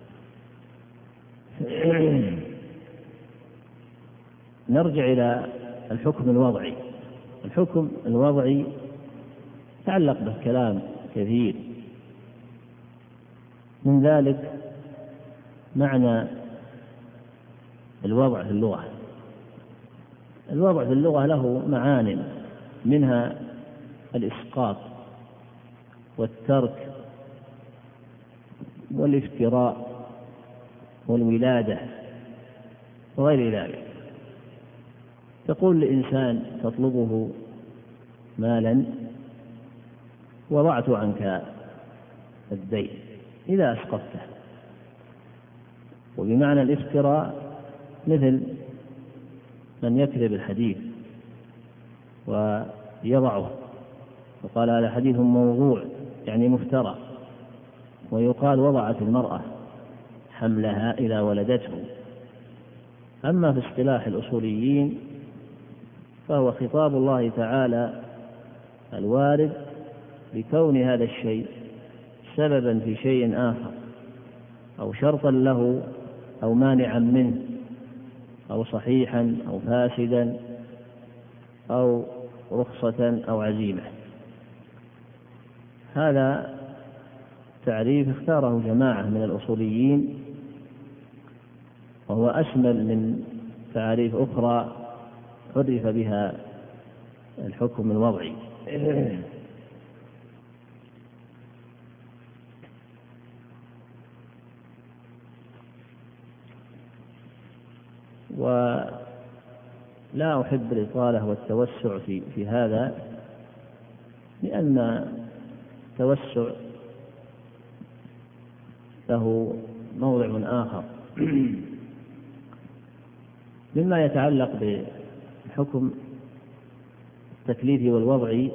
Speaker 1: نرجع إلى الحكم الوضعي. الحكم الوضعي تعلق به كلام كثير، من ذلك معنى الوضع في اللغة. الوضع في اللغة له معان، منها الإسقاط والترك والافتراء والولادة وغير ذلك. تقول لإنسان تطلبه مالا: وضعت عنك الدين إذا أسقطته. وبمعنى الافتراء مثل من يكذب الحديث ويضعه، وقال هذا حديث موضوع يعني مفترى. ويقال وضعت المرأة حملها إذا ولدته. أما في اصطلاح الأصوليين فهو خطاب الله تعالى الوارد لكون هذا الشيء سببا في شيء آخر، أو شرطا له، أو مانعا منه، أو صحيحا أو فاسدا، أو رخصة أو عزيمة. هذا تعريف اختاره جماعة من الأصوليين، وهو أشمل من تعريف أخرى عرف بها الحكم الوضعي. ولا أحب الإطالة والتوسع في هذا، لأن التوسع له موضع آخر. مما يتعلق بالحكم التكليفي والوضعي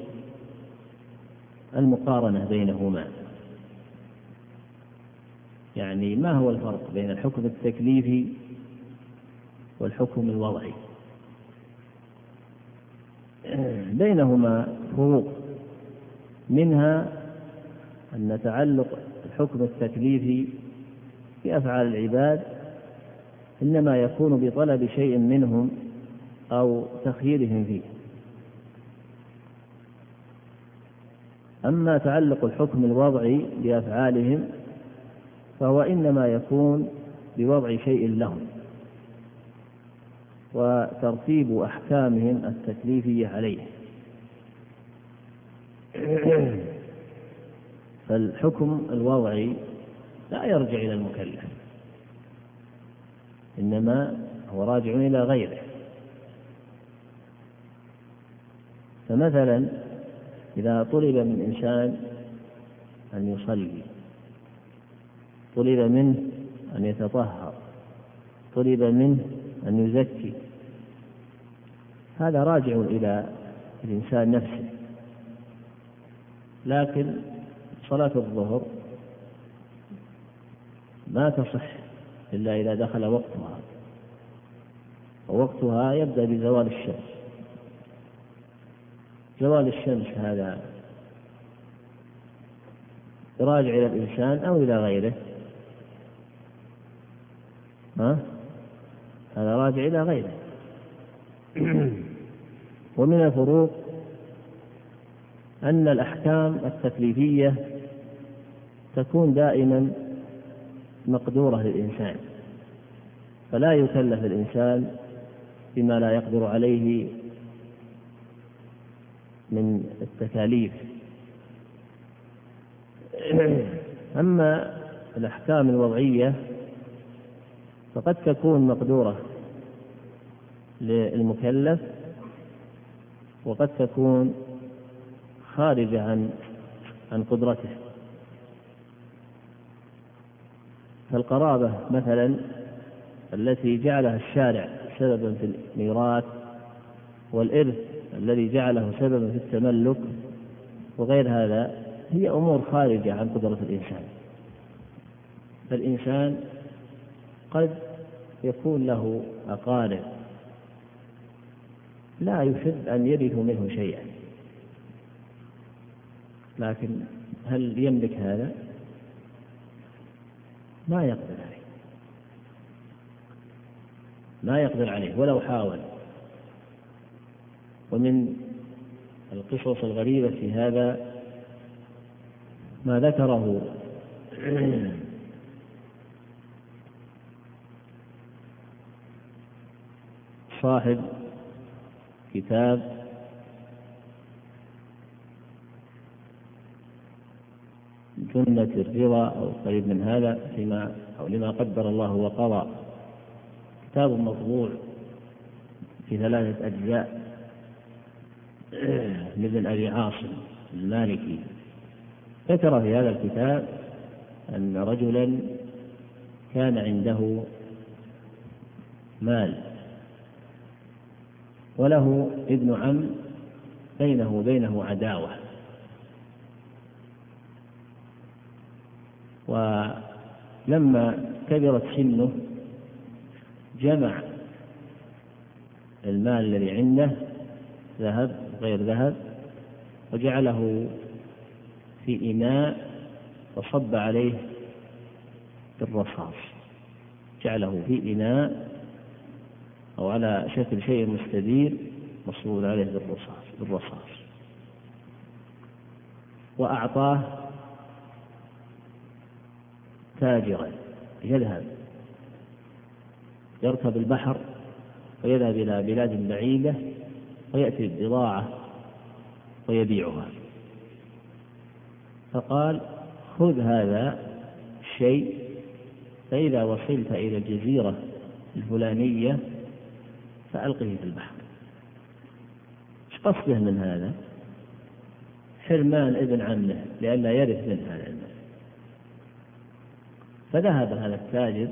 Speaker 1: المقارنة بينهما، يعني ما هو الفرق بين الحكم التكليفي والحكم الوضعي؟ بينهما فروق، منها أن تعلق الحكم التكليفي بأفعال العباد إنما يكون بطلب شيء منهم أو تخييرهم فيه. أما تعلق الحكم الوضعي بأفعالهم فهو إنما يكون بوضع شيء لهم وترتيب أحكامهم التكليفية عليه. فالحكم الوضعي لا يرجع إلى المكلف، إنما هو راجع إلى غيره. فمثلا إذا طلب من إنسان أن يصلي، طلب منه أن يتطهر، طلب منه أن يزكي، هذا راجع إلى الإنسان نفسه. لكن صلاة الظهر ما تصح إلا إذا دخل وقتها، ووقتها يبدأ بزوال الشمس. زوال الشمس هذا راجع إلى الإنسان أو إلى غيره؟ هذا راجع إلى غيره. ومن الفروق أن الأحكام التكليفية تكون دائما مقدورة للإنسان، فلا يكلف الإنسان بما لا يقدر عليه من التكاليف. أما الأحكام الوضعية فقد تكون مقدورة للمكلف وقد تكون خارجة عن قدرته. فالقرابة مثلا التي جعلها الشارع سببا في الميراث، والإرث الذي جعله سببا في التملك وغير هذا، هي أمور خارجة عن قدرة الإنسان. فالإنسان قد يكون له أقارب لا يحب أن يرثوا منه شيئا، لكن هل يملك هذا؟ ما يقدر عليه، ما يقدر عليه ولو حاول. ومن القصص الغريبة في هذا ما ذكره صاحب كتاب جنة الرضا أو قريب من هذا لما قدر الله وقضى، كتاب مطبوع في 3 أجزاء لابن أبي عاصم المالكي. ذكر في هذا الكتاب أن رجلا كان عنده مال وله ابن عم بينه وبينه عداوة، ولما كبرت سنه جمع المال الذي عنده، ذهب غير ذهب، وجعله في إناء وصب عليه بالرصاص، جعله في إناء أو على شكل شيء مستدير مصبوب عليه بالرصاص، وأعطاه تاجرا يذهب يركب البحر ويذهب إلى بلاد بعيدة ويأتي بضاعة ويبيعها. فقال: خذ هذا الشيء، فإذا وصلت إلى الجزيرة الفلانية فألقه في البحر. ايش قصده من هذا؟ حرمان ابن عمه لئلا يرث من هذا المال. فذهب هذا التاجر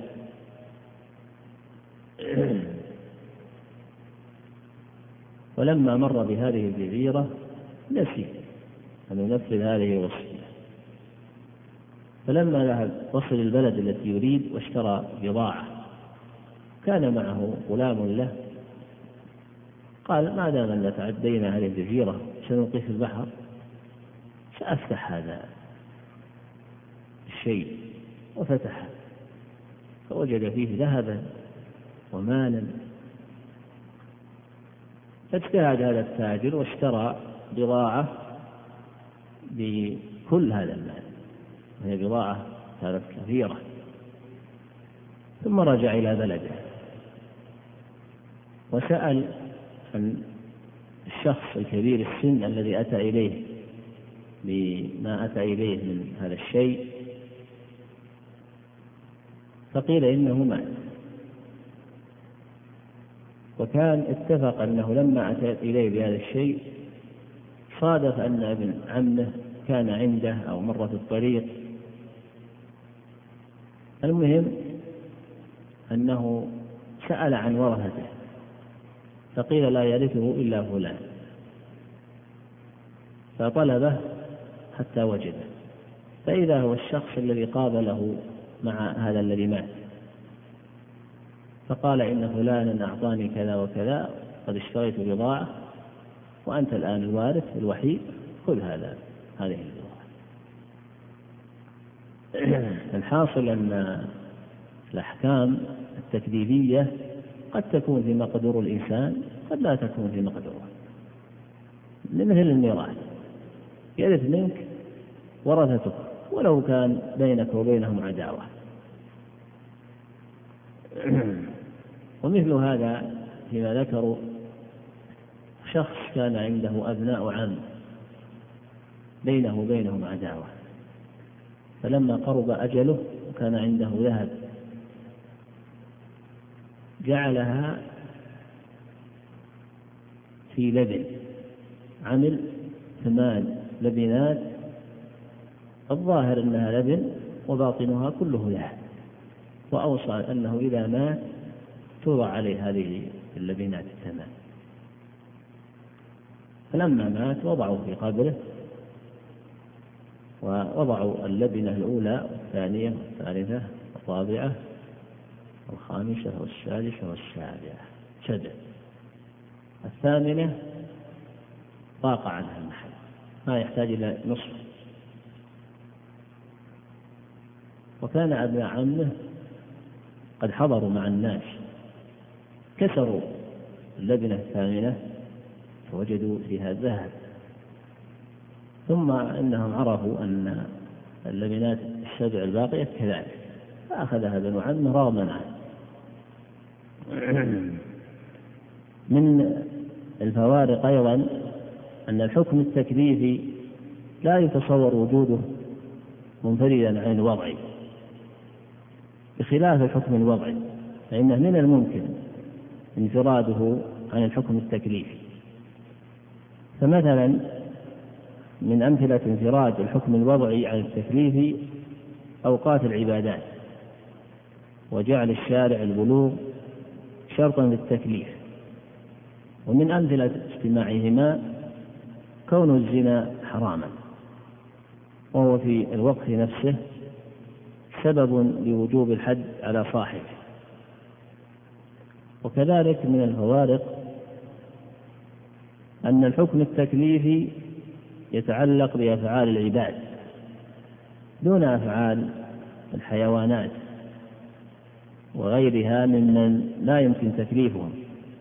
Speaker 1: ولما مر بهذه الجزيرة نسي أن ينفذ هذه الوصية، فلما ذهب وصل البلد التي يريد واشترى بضاعة، كان معه غلام له، قال: ما دام أن تعدينا هذه الجزيرة سنلقي في البحر، سأفتح هذا الشيء. وفتح فوجد فيه ذهبا ومالا، فاجتهد هذا التاجر واشترى بضاعة بكل هذا المال، وهي بضاعة كانت كثيرة، ثم رجع إلى بلده وسأل عن الشخص الكبير السن الذي أتى إليه بما أتى إليه من هذا الشيء، فقيل إنه مات. وكان اتفق أنه لما أتى إليه بهذا الشيء صادف أن ابن عمه كان عنده أو مر في الطريق. المهم أنه سأل عن ورثته فقيل: لا يرثه إلا فلان، فطلبه حتى وجده، فإذا هو الشخص الذي قابله مع هذا الذي مات، فقال: إن فلانا أعطاني كذا وكذا، قد اشتريت بضاعة وأنت الآن الوارث الوحيد، خذ هذه البضاعة. الحاصل أن الأحكام التكليفية قد تكون في مقدور الإنسان، قد لا تكون في مقدوره. مثل الميراث، يرث منك ورثتك ولو كان بينك وبينهم عداوة. ومثل هذا فيما ذكروا شخص كان عنده أبناء عم بينه وبينهم عداوة، فلما قرب أجله وكان عنده ذهب جعلها في لبن، عمل 8 لبنات الظاهر أنها لبن وباطنها كله ذهب، وأوصى أنه إذا مات توضع عليه هذه اللبنات 8. فلما مات وضعوا في قبره، ووضعوا اللبنة الأولى والثانية والثالثة والرابعة والخامسة والسادسة والسابعة 7. الثامنة ضاق عنها المحل، ما يحتاج إلى نصف. وكان أبناء عمه قد حضروا مع الناس، كسروا اللبنة 8 فوجدوا فيها ذهب، ثم إنهم عرفوا أن اللبنات 7 الباقية كذلك، فأخذها بنو عمه رغما عنه. من الفوارق أيضا أن الحكم التكليفي لا يتصور وجوده منفردا عن الوضعي، بخلاف الحكم الوضعي فإنه من الممكن انفراده عن الحكم التكليفي. فمثلا من أمثلة انفراد الحكم الوضعي عن التكليفي أوقات العبادات، وجعل الشارع البلوغ شرطا للتكليف. ومن أمثلة اجتماعهما كون الزنا حراما، وهو في الوقت نفسه سبب لوجوب الحد على صاحبه. وكذلك من الفوارق أن الحكم التكليفي يتعلق بأفعال العباد دون أفعال الحيوانات وغيرها ممن لا يمكن تكليفهم.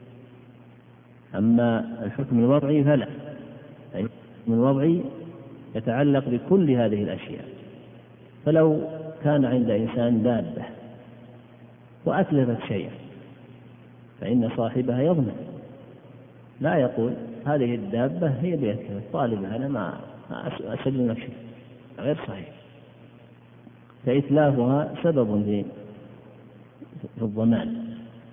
Speaker 1: أما الحكم الوضعي فلا، الحكم الوضعي يتعلق بكل هذه الأشياء. فلو كان عند إنسان دابة وأتلفت شيئا فإن صاحبها يضمن، لا يقول هذه الدابة هي اللي أتلفت، طالب أنا ما أسلم لك شيء، غير صحيح. فإتلافها سبب في الضمان،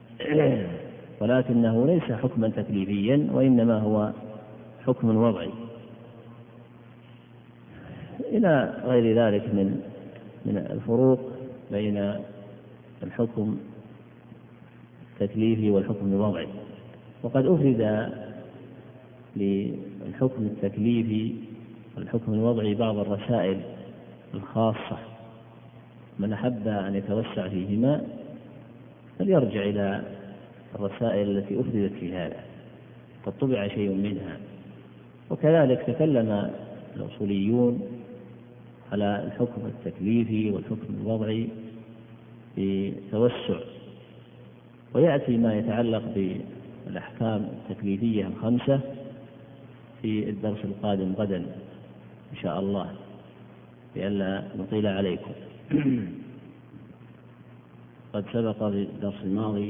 Speaker 1: ولكنه ليس حكما تكليفيا، وإنما هو حكم وضعي. إلى غير ذلك من الفروق بين الحكم التكليفي والحكم الوضعي. وقد أفرد للحكم التكليفي والحكم الوضعي بعض الرسائل الخاصة، من أحب أن يتوسع فيهما فليرجع إلى الرسائل التي أفردت في هذا، قد طبع شيء منها. وكذلك تكلم الأصوليون على الحكم التكليفي والحكم الوضعي بتوسع، ويأتي ما يتعلق بالأحكام التكليفية 5 في الدرس القادم غدا إن شاء الله، لئلا نطيل عليكم. قد سبق في الدرس الماضي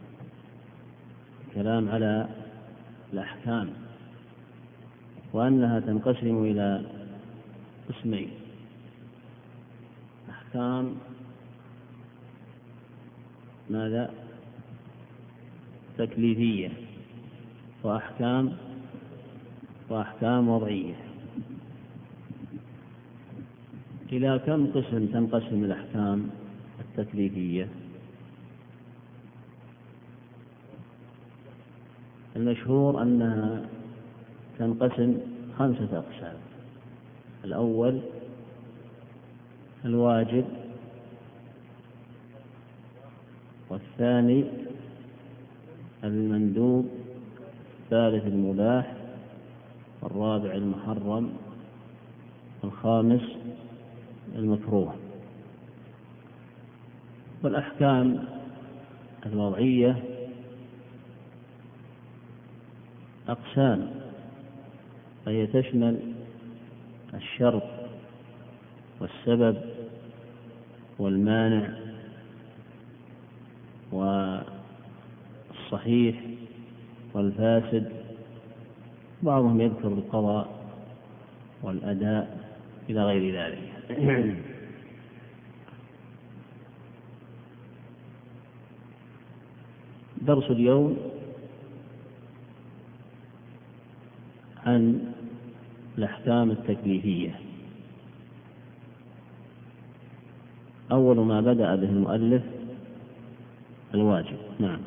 Speaker 1: الكلام على الأحكام، وأنها تنقسم إلى قسمين: أحكام تكليفية، وأحكام وضعية. إلى كم قسم تنقسم الأحكام التكليفية؟ المشهور أنها تنقسم 5 أقسام: الأول الواجب، والثاني المندوب، الثالث المباح، الرابع المحرم، الخامس المكروه. والأحكام الوضعية أقسام، فهي تشمل الشرط والسبب والمانع والصحيح والفاسد، بعضهم يذكر القضاء والأداء إلى غير ذلك. درس اليوم عن الأحكام التكليفية. أول ما بدأ به المؤلف الواجب. نعم.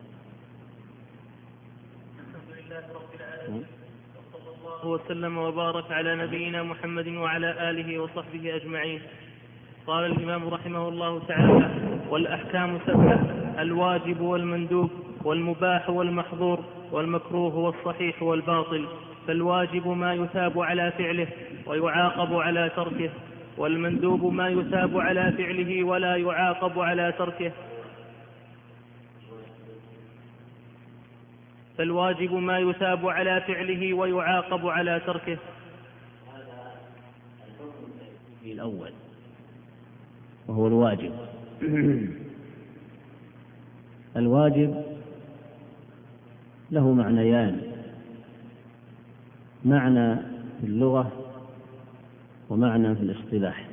Speaker 2: الحمد لله رب العالمين، وصلى الله وسلم وبارك على نبينا محمد وعلى آله وصحبه أجمعين. قال الإمام رحمه الله تعالى: والأحكام 7: الواجب والمندوب والمباح والمحظور والمكروه والصحيح والباطل. فالواجب ما يثاب على فعله ويعاقب على تركه، والمندوب ما يثاب على فعله ولا يعاقب على تركه. فالواجب ما يثاب على فعله ويعاقب على تركه.
Speaker 1: هذا الحكم الأول وهو الواجب. الواجب له معنيان: معنى في اللغة ومعنى في الاصطلاح.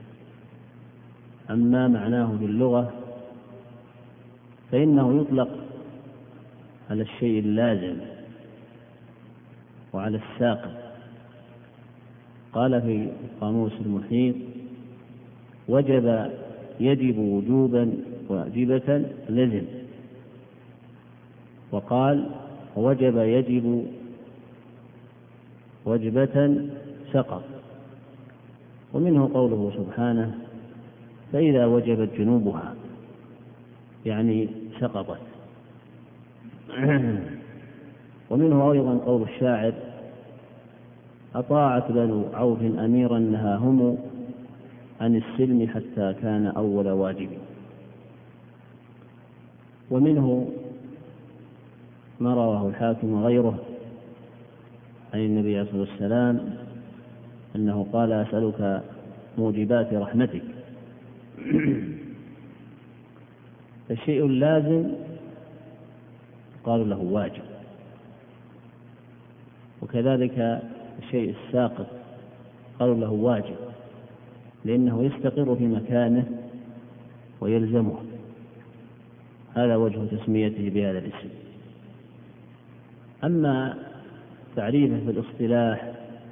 Speaker 1: أما معناه في اللغة فإنه يطلق على الشيء اللازم وعلى الساقط. قال في القاموس المحيط: وجب يجب وجوبا واجبة لزم. وقال: وجب يجب وجبة سقط. ومنه قوله سبحانه: فإذا وجبت جنوبها، يعني سقطت. ومنه أيضا قول الشاعر: أطاعت بنو عوف أميرا نهاهم عن السلم حتى كان أول واجب. ومنه ما رواه الحاكم وغيره عن النبي عليه الصلاة والسلام أنه قال: أسألك موجبات رحمتك. الشيء اللازم قال له واجب، وكذلك الشيء الساقط قالوا له واجب، لأنه يستقر في مكانه ويلزمه. هذا وجه تسميته بهذا الاسم. أما تعريفه في الاصطلاح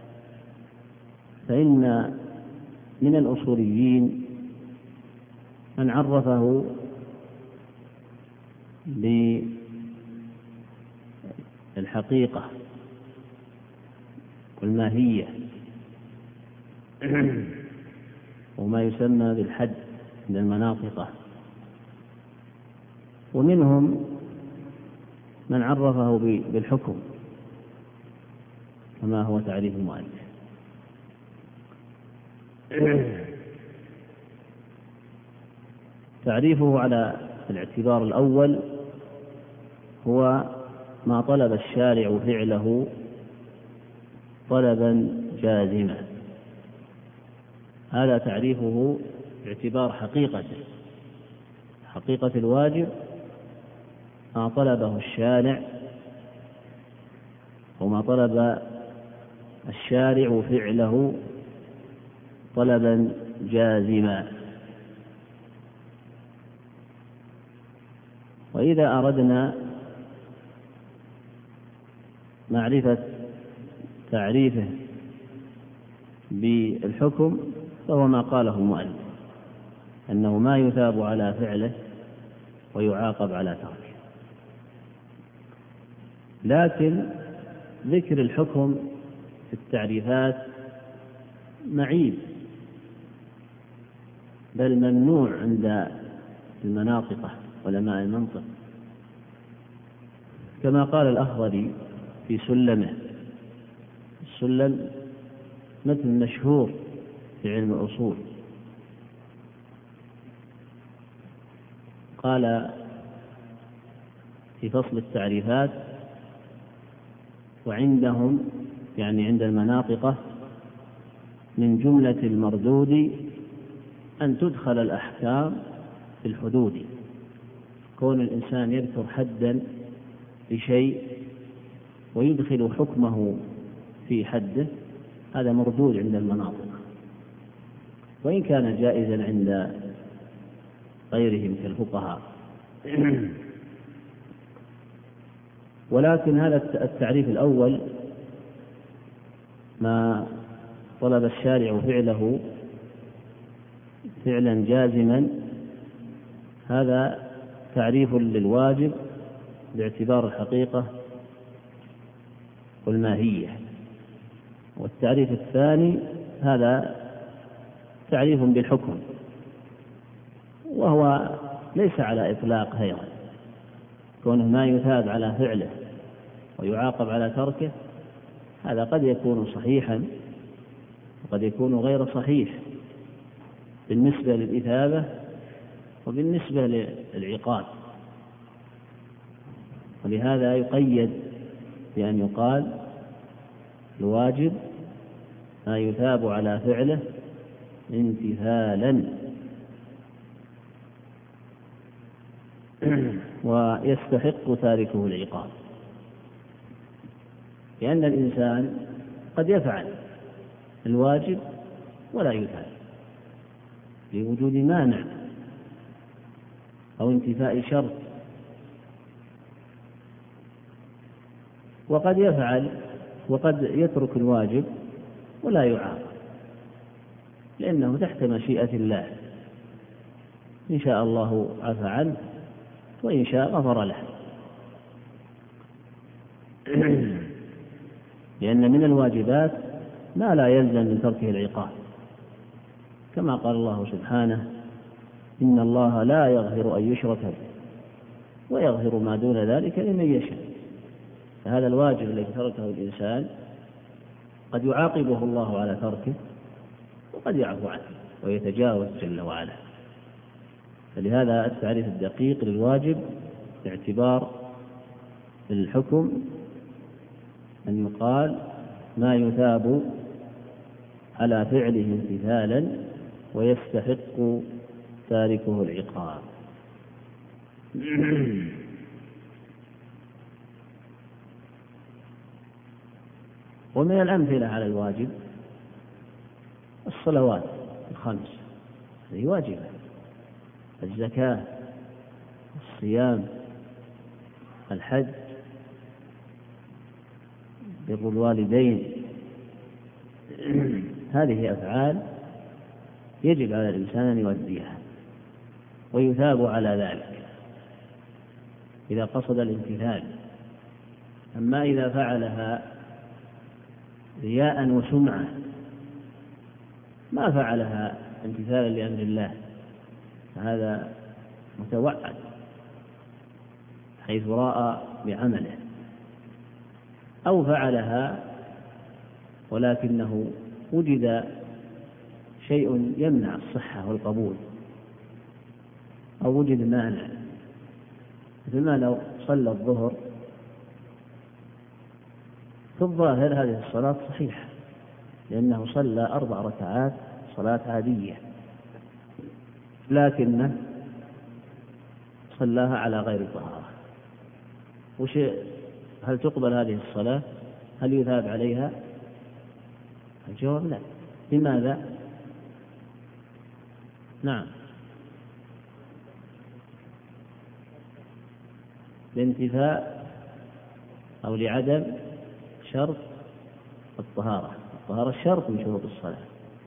Speaker 1: فإن من الأصوليين من عرفه بالحقيقة والماهية وما يسمى بالحد من المناطق. ومنهم من عرفه بالحكم كما هو تعريف المؤلف. تعريفه على الاعتبار الأول هو ما طلب الشارع فعله طلبا جازما. هذا تعريفه باعتبار حقيقة الواجب ما طلبه الشارع وما طلب الشارع فعله طلبا جازما. وإذا أردنا معرفة تعريفه بالحكم فهو ما قاله المؤلف، أنه ما يثاب على فعله ويعاقب على تركه. لكن ذكر الحكم في التعريفات معيب، بل ممنوع عند المناطق علماء المنطق، كما قال الأخضري في سلمه. السلم مثل مشهور في علم الأصول. قال في فصل التعريفات: وعندهم يعني عند المناطق من جملة المردود أن تدخل الأحكام في الحدود. كون الإنسان يذكر حدا لشيء ويدخل حكمه في حده هذا مردود عند المناطق، وإن كان جائزا عند غيرهم كالفقهاء. ولكن هذا التعريف الأول ما طلب الشارع فعله فعلا جازما هذا تعريف للواجب باعتبار الحقيقة والماهية. والتعريف الثاني هذا تعريف بالحكم، وهو ليس على إطلاق أيضا، كونه ما يثاب على فعله ويعاقب على تركه هذا قد يكون صحيحا وقد يكون غير صحيح بالنسبة للإثابة وبالنسبة للعقاب، ولهذا يقيد بأن يقال الواجب ما يثاب على فعله امتثالا ويستحق تاركه العقاب، لأن الإنسان قد يفعل الواجب ولا يثاب لوجود مانع أو انتفاء شرط، وقد يفعل وقد يترك الواجب ولا يعاقب لأنه تحت مشيئة الله، إن شاء الله عفى عنه وإن شاء غفر له. لأن من الواجبات ما لا يلزم من تركه العقاب، كما قال الله سبحانه إن الله لا يغفر أن يشرك به ويغفر ما دون ذلك لمن يشاء. فهذا الواجب الذي تركه الإنسان قد يعاقبه الله على تركه وقد يعفو عنه ويتجاوز جل وعلا. فلهذا التعريف الدقيق للواجب باعتبار الحكم أن يقال ما يثاب على فعله امتثالا ويستحق تاركه العقاب. ومن الأمثلة على الواجب الصلوات الخمس هذه واجبة، الزكاة، الصيام، الحج، بر الوالدين، هذه أفعال يجب على الإنسان أن يؤديها ويثاب على ذلك إذا قصد الامتثال. أما إذا فعلها رياء وسمعة ما فعلها امتثالا لأمر الله فهذا متوعد حيث رأى بعمله، أو فعلها ولكنه وجد شيء يمنع الصحة والقبول أو وجد مانع، مثل ما لو صلى الظهر في الظاهر هذه الصلاة صحيحة لأنه صلى 4 ركعات صلاة عادية، لكنه صلاها على غير الطهارة. هل تقبل هذه الصلاة؟ هل يثاب عليها؟ الجواب لا. لماذا؟ نعم، لانتفاء أو لعدم شرط الطهارة. الطهارة شرط من شروط الصلاة.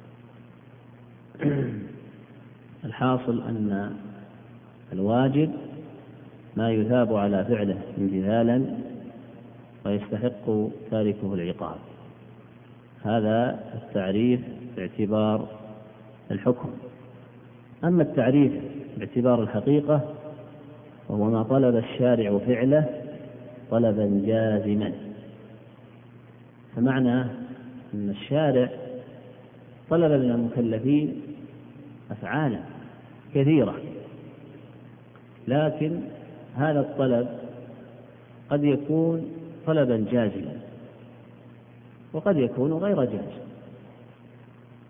Speaker 1: الحاصل أن الواجب ما يثاب على فعله امتثالا ويستحق تاركه العقاب. هذا التعريف باعتبار الحكم. أما التعريف باعتبار الحقيقة وهو ما طلب الشارع فعله طلبا جازما، فمعنى أن الشارع طلب من المكلفين أفعالا كثيرة، لكن هذا الطلب قد يكون طلبا جازما وقد يكون غير جازم.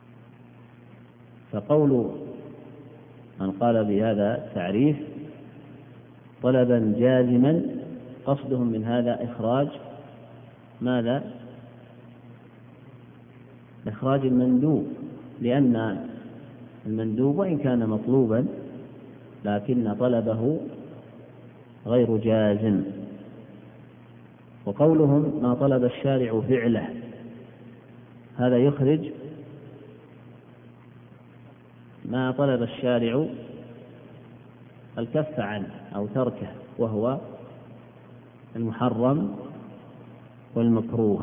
Speaker 1: فقول من قال بهذا التعريف طلبا جازما قصدهم من هذا إخراج ماذا؟ إخراج المندوب، لأن المندوب وإن كان مطلوبا لكن طلبه غير جازم. وقولهم ما طلب الشارع فعله هذا يخرج ما طلب الشارع الكف عنه أو تركه، وهو المحرم والمكروه.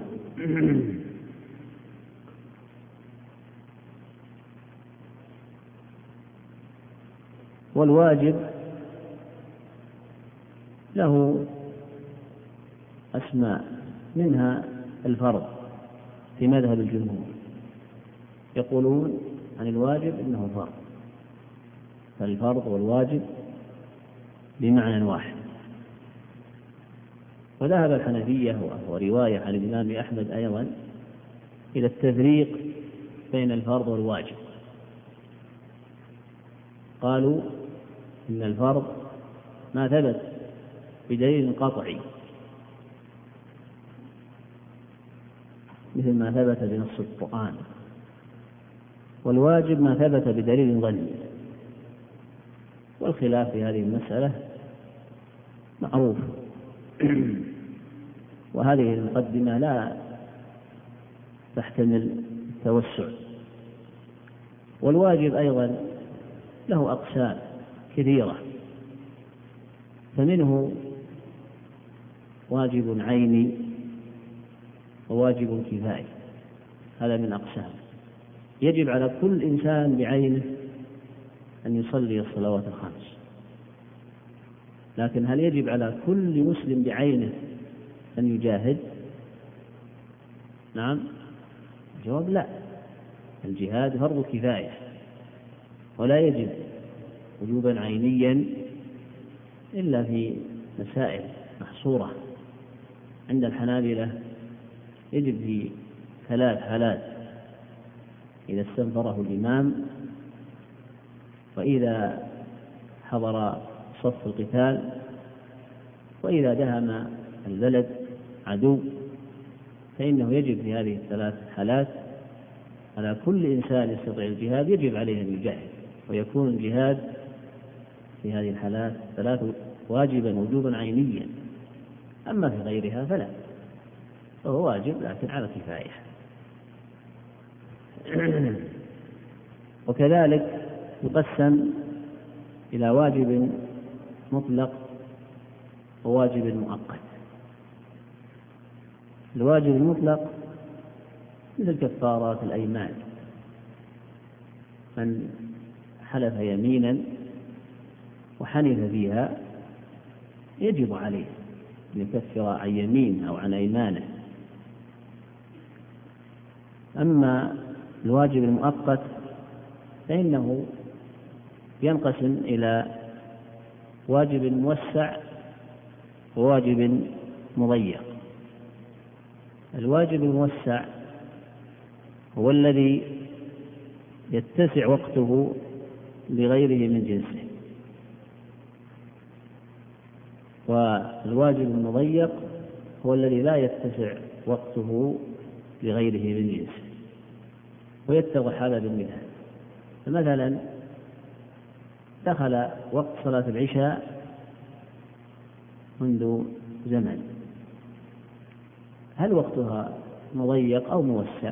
Speaker 1: والواجب له أسماء، منها الفرض في مذهب الجمهور، يقولون عن الواجب إنه فرض، فالفرض والواجب بمعنى واحد. وذهب الحنفية ورواية عن الإمام أحمد أيضا إلى التفريق بين الفرض والواجب، قالوا إن الفرض ما ثبت بدليل قطعي مثل ما ثبت بنص القرآن، والواجب ما ثبت بدليل ظني. والخلاف في هذه المسألة معروف، وهذه المقدمة لا تحتمل التوسع. والواجب أيضا له أقسام كثيرة، فمنه واجب عيني وواجب كفاية، هذا من أقسام، يجب على كل إنسان بعينه أن يصلي الصلوات الخمس، لكن هل يجب على كل مسلم بعينه أن يجاهد؟ نعم، الجواب لا، الجهاد فرض كفاية ولا يجب وجوبا عينيا إلا في مسائل محصورة. عند الحنابلة يجب في 3 حالات: إذا استنفره الإمام، وإذا حضر صف القتال، وإذا دهم البلد عدو، فإنه يجب في هذه ال3 حالات على كل إنسان يستطيع الجهاد يجب عليه أن يجاهد، ويكون الجهاد في هذه الحالات 3 واجبا وجوبا عينيا. أما في غيرها فلا، فهو واجب لكن على كفاية. وكذلك يقسم إلى واجب مطلق وواجب مؤقت. الواجب المطلق مثل كفارات الأيمان، من حلف يمينا وحنث فيها يجب عليه أن يكفر عن يمين أو عن أيمانه. أما الواجب المؤقت فإنه ينقسم إلى واجب موسع وواجب مضيق. الواجب الموسع هو الذي يتسع وقته لغيره من جنسه، والواجب المضيق هو الذي لا يتسع وقته لغيره من جنسه. ويتضح هذا بالمثال، فمثلا دخل وقت صلاة العشاء منذ زمن، هل وقتها مضيق أو موسع؟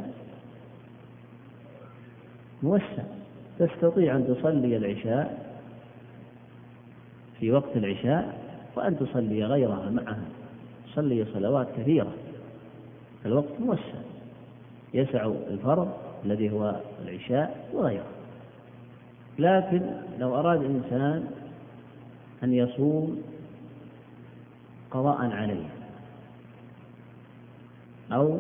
Speaker 1: موسع، تستطيع أن تصلي العشاء في وقت العشاء وأن تصلي غيرها معها، تصلي صلوات كثيرة، الوقت موسع يسع الفرض الذي هو العشاء وغيره. لكن لو أراد إنسان أن يصوم قضاء عليه أو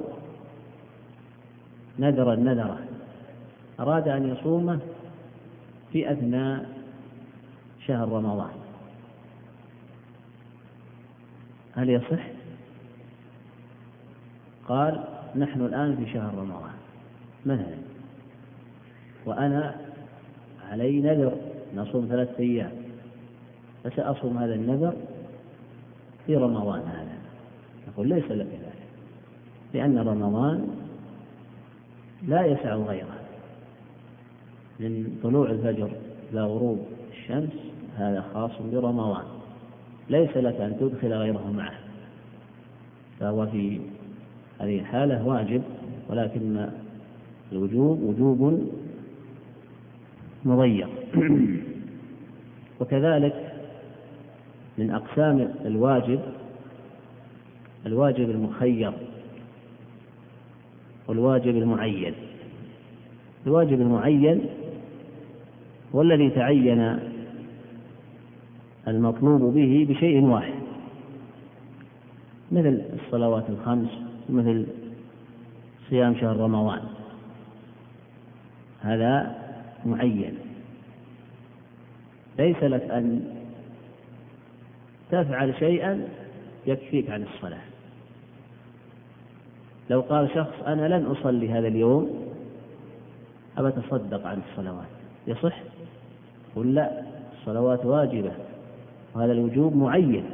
Speaker 1: نذرا أراد أن يصومه في أثناء شهر رمضان، هل يصح؟ قال نحن الآن في شهر رمضان مثلا، وأنا علي نذر نصوم 3 أيام، فسأصوم هذا النذر في رمضان هذا، نقول ليس لك ذلك، لأن رمضان لا يسع غيره، من طلوع الفجر إلى غروب الشمس هذا خاص برمضان، ليس لك أن تدخل غيره معه، فهو في هذه الحالة واجب، ولكن الوجوب وجوب مضيق. وكذلك من أقسام الواجب المخير والواجب المعين. الواجب المعين هو الذي تعين المطلوب به بشيء واحد، مثل الصلوات الخمس، مثل صيام شهر رمضان، هذا معين، ليس لك أن تفعل شيئا يكفيك عن الصلاة. لو قال شخص أنا لن أصلي هذا اليوم، أبى أتصدق عن الصلوات، يصح؟ قل لا، الصلوات واجبة، وهذا الوجوب معين.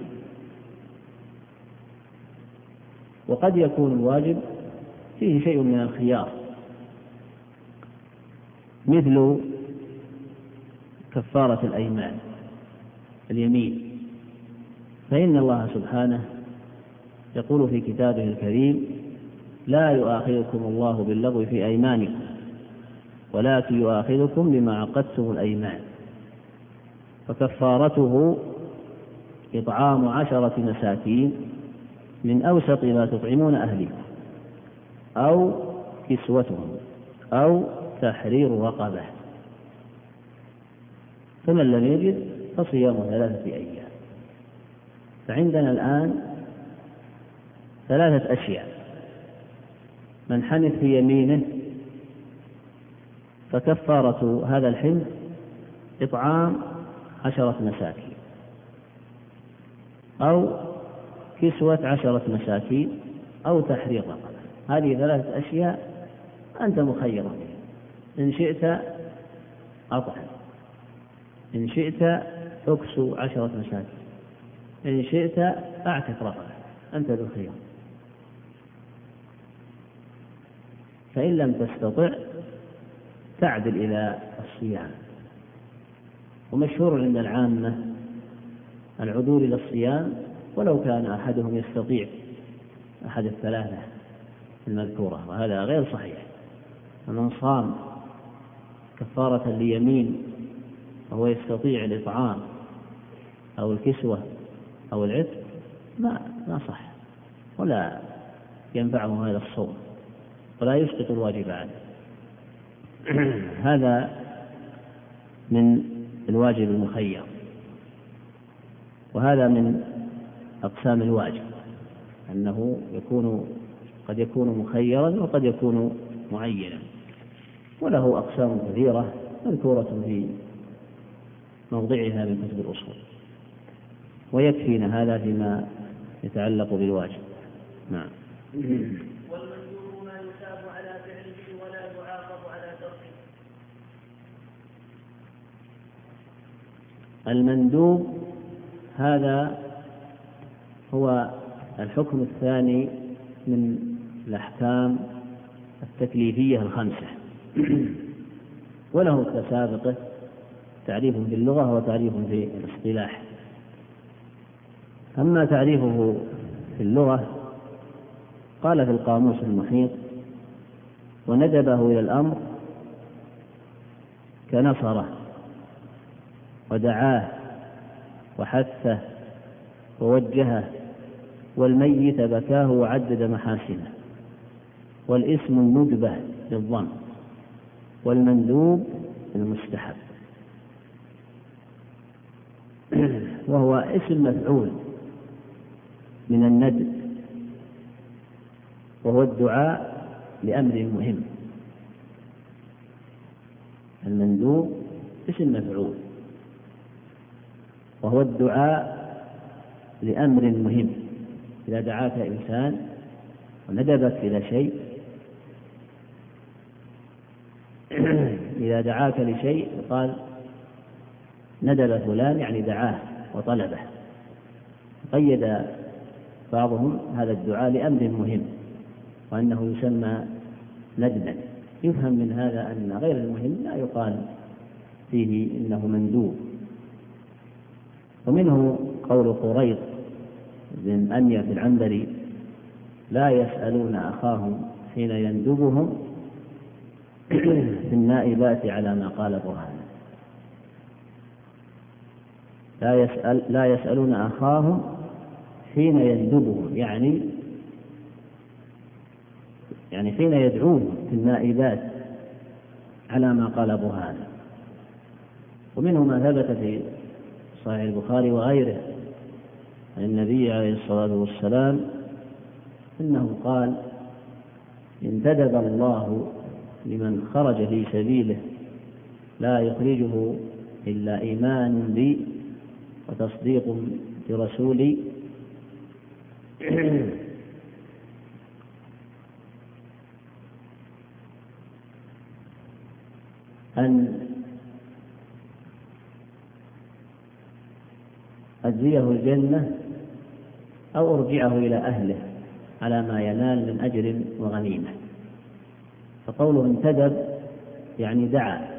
Speaker 1: وقد يكون الواجب فيه شيء من الخيار، مثل كفارة الأيمان، اليمين، فإن الله سبحانه يقول في كتابه الكريم: لا يؤاخذكم الله باللغو في أيمانكم ولكن يؤاخذكم بما عقدتم الأيمان، فكفارته إطعام 10 مساكين من أوسط ما تطعمون أهلكم أو كسوتهم أو تحرير رقبة، فمن لم يجد فصيام 3 أيام. فعندنا الآن 3 أشياء: من حنث في يمينه فكفارة هذا الحنث إطعام 10 مساكين أو كسوة 10 مساكين أو تحرير رقبة. هذه 3 أشياء أنت مخير فيها، إن شئت أطعم، إن شئت أكسو 10 مساكين، إن شئت أعتق رقبة، أنت بالخيار. فإن لم تستطع تعدل إلى الصيام. ومشهور عند العامة العدول إلى الصيام ولو كان أحدهم يستطيع أحد ال3 المذكورة، وهذا غير صحيح. فمن صام كفارة ليمين وهو يستطيع الإطعام أو الكسوة أو العتق ما صح، ولا ينفعه هذا الصوم، ولا يسقط الواجب عنه. هذا من الواجب المخير، وهذا من أقسام الواجب، أنه قد يكون مخيرا وقد يكون معينا، وله أقسام كثيرة مذكورة في موضعها من كتب الأصول، ويكفينا هذا فيما يتعلق بالواجب. نعم.
Speaker 2: والمندوب ما يثاب على فعله ولا يعاقب على تركه.
Speaker 1: المندوب هذا هو الحكم الثاني من الأحكام التكليفية ال5، وله كسابقه تعريف في اللغة وتعريف في الاصطلاح. أما تعريفه في اللغة قال في القاموس المحيط: وندبه إلى الأمر كنصره ودعاه وحثه ووجهه، والميت بكاه وعدد محاسنه، والاسم الندبة بالضم، والمندوب المستحب، وهو اسم مفعول من الندب، وهو الدعاء لأمر مهم. المندوب اسم مفعول وهو الدعاء لأمر مهم. إذا دعاك إنسان وندبك إلى شيء، إذا دعاك لشيء يقال ندب فلان، يعني دعاه وطلبه. قيد بعضهم هذا الدعاء لأمر مهم وأنه يسمى ندبا. يفهم من هذا أن غير المهم لا يقال فيه إنه مندوب. ومنه قول قريط بن أنية العنبري: لا يسألون أخاهم حين يندبهم في النائبات على ما قال برهان. لا يسألون أخاهم حين يندبهم، يعني حين يدعوهم في النائبات على ما قال برهان. ومنه ما ثبت في صحيح البخاري وغيره عن النبي عليه الصلاة والسلام إنه قال: انتدب الله لمن خرج في سبيله لا يخرجه إلا إيمان بي وتصديق برسولي أن أجزيه الجنة أو أرجعه إلى أهله على ما ينال من أجر وغنيمة. فقوله انتدب يعني دعا.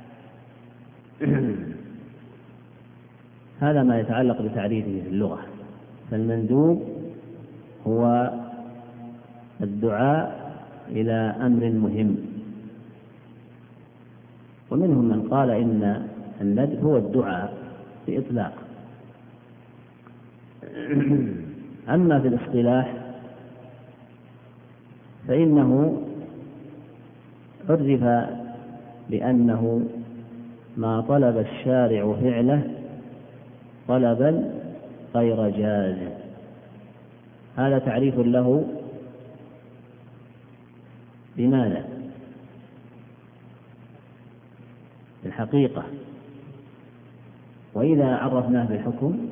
Speaker 1: هذا ما يتعلق بتعريفه في اللغة. فالمندوب هو الدعاء إلى أمر مهم. ومنهم من قال إن الندب هو الدعاء بإطلاق. أما في الاصطلاح فإنه عرف بأنه ما طلب الشارع فعله طلبا غير جازم. هذا تعريف له بماذا؟ بالحقيقة. وإذا عرفناه بالحكم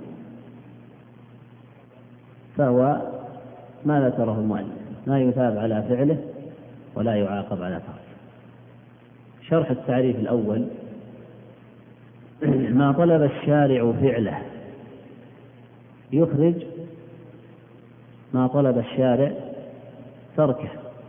Speaker 1: فهو ما ذكره المؤلف: ما يثاب على فعله ولا يعاقب على تركه. شرح التعريف الأول: ما طلب الشارع فعله يخرج ما طلب الشارع تركه،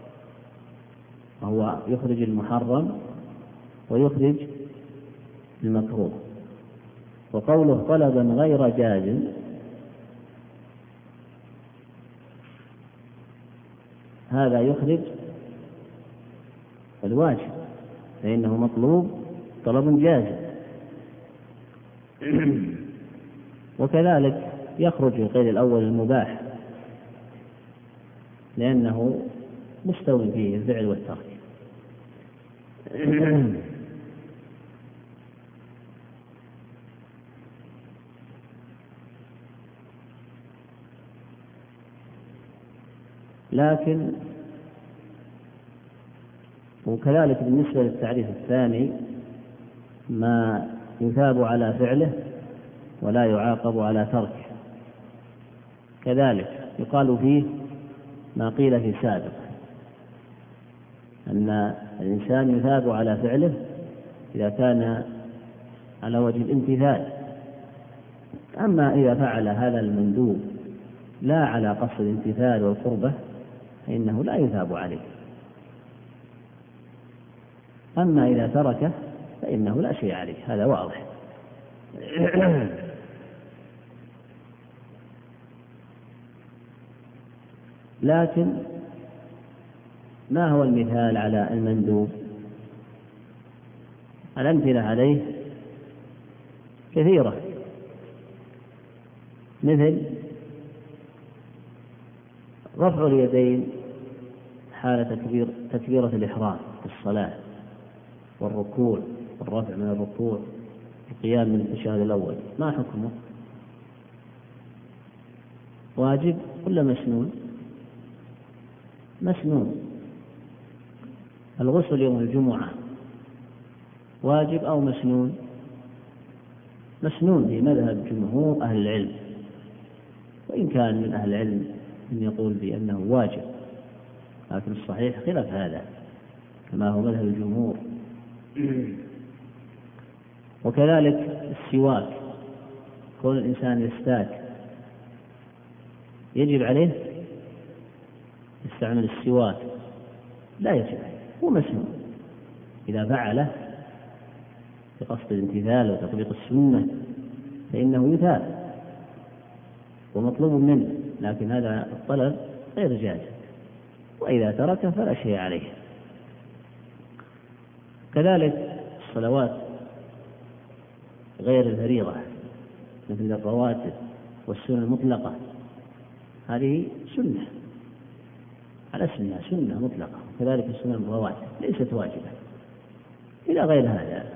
Speaker 1: وهو يخرج المحرم ويخرج المكروه. وقوله طلبا غير جازم هذا يخرج الواجب، فإنه مطلوب طلب جازم. وكذلك يخرج في القيد الأول المباح، لأنه مستوي فيه الفعل والترك. لكن وكذلك بالنسبة للتعريف الثاني: ما يثاب على فعله ولا يعاقب على تركه، كذلك يقال فيه ما قيل في سابق، أن الإنسان يثاب على فعله إذا كان على وجه الامتثال. أما إذا فعل هذا المندوب لا على قصد الامتثال والقربة فإنه لا يثاب عليه. أما إذا تركه فإنه لا شيء عليه، هذا واضح. لكن ما هو المثال على المندوب؟ الأمثلة عليه كثيرة، مثل رفع اليدين حال تكبيرة الإحرام في الصلاة، والركوع والرفع من الركوع، القيام من التشهد الأول، ما حكمه؟ واجب ولا مسنون؟ مسنون. الغسل يوم الجمعة واجب أو مسنون؟ مسنون في مذهب جمهور أهل العلم، وإن كان من أهل العلم من يقول بأنه واجب، لكن الصحيح خلاف هذا كما هو مذهب الجمهور. وكذلك السواك، كون الإنسان يستاك يجب عليه يستعمل السواك؟ لا يجب عليه، هو مسنون إذا فعله بقصد الامتثال وتطبيق السنة فإنه يثاب ومطلوب منه، لكن هذا الطلب غير جائز، وإذا ترك فلا شيء عليه. كذلك الصلوات غير الفريضة مثل الرواتب والسنة المطلقة، هذه سنة على اسمها سنة مطلقة، كذلك السنة الرواتب ليست واجبة إلى غير هذا.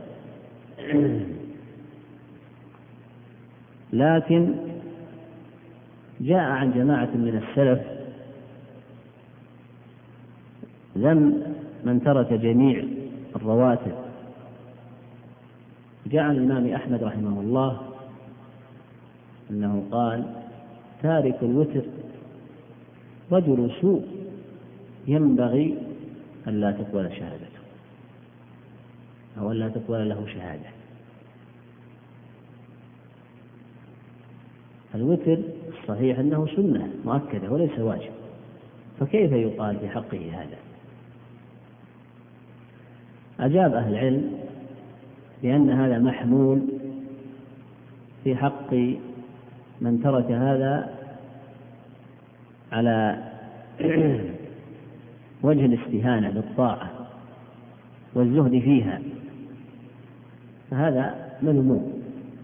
Speaker 1: لكن جاء عن جماعة من السلف ذم من ترك جميع الرواتب. جاء عن الإمام أحمد رحمه الله أنه قال: تارك الوتر رجل سوء ينبغي أن لا تقبل شهادته، أو أن لا تقبل له شهادة. الوتر الصحيح أنه سنة مؤكدة وليس واجب، فكيف يقال في حقه هذا؟ أجاب أهل العلم بأن هذا محمول في حق من ترك هذا على وجه الاستهانة بالطاعة والزهد فيها، فهذا مذموم.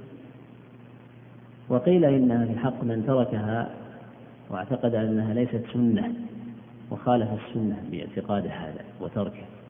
Speaker 1: وقيل إنها في حق من تركها واعتقد أنها ليست سنة وخالف السنة باعتقاد هذا وتركه.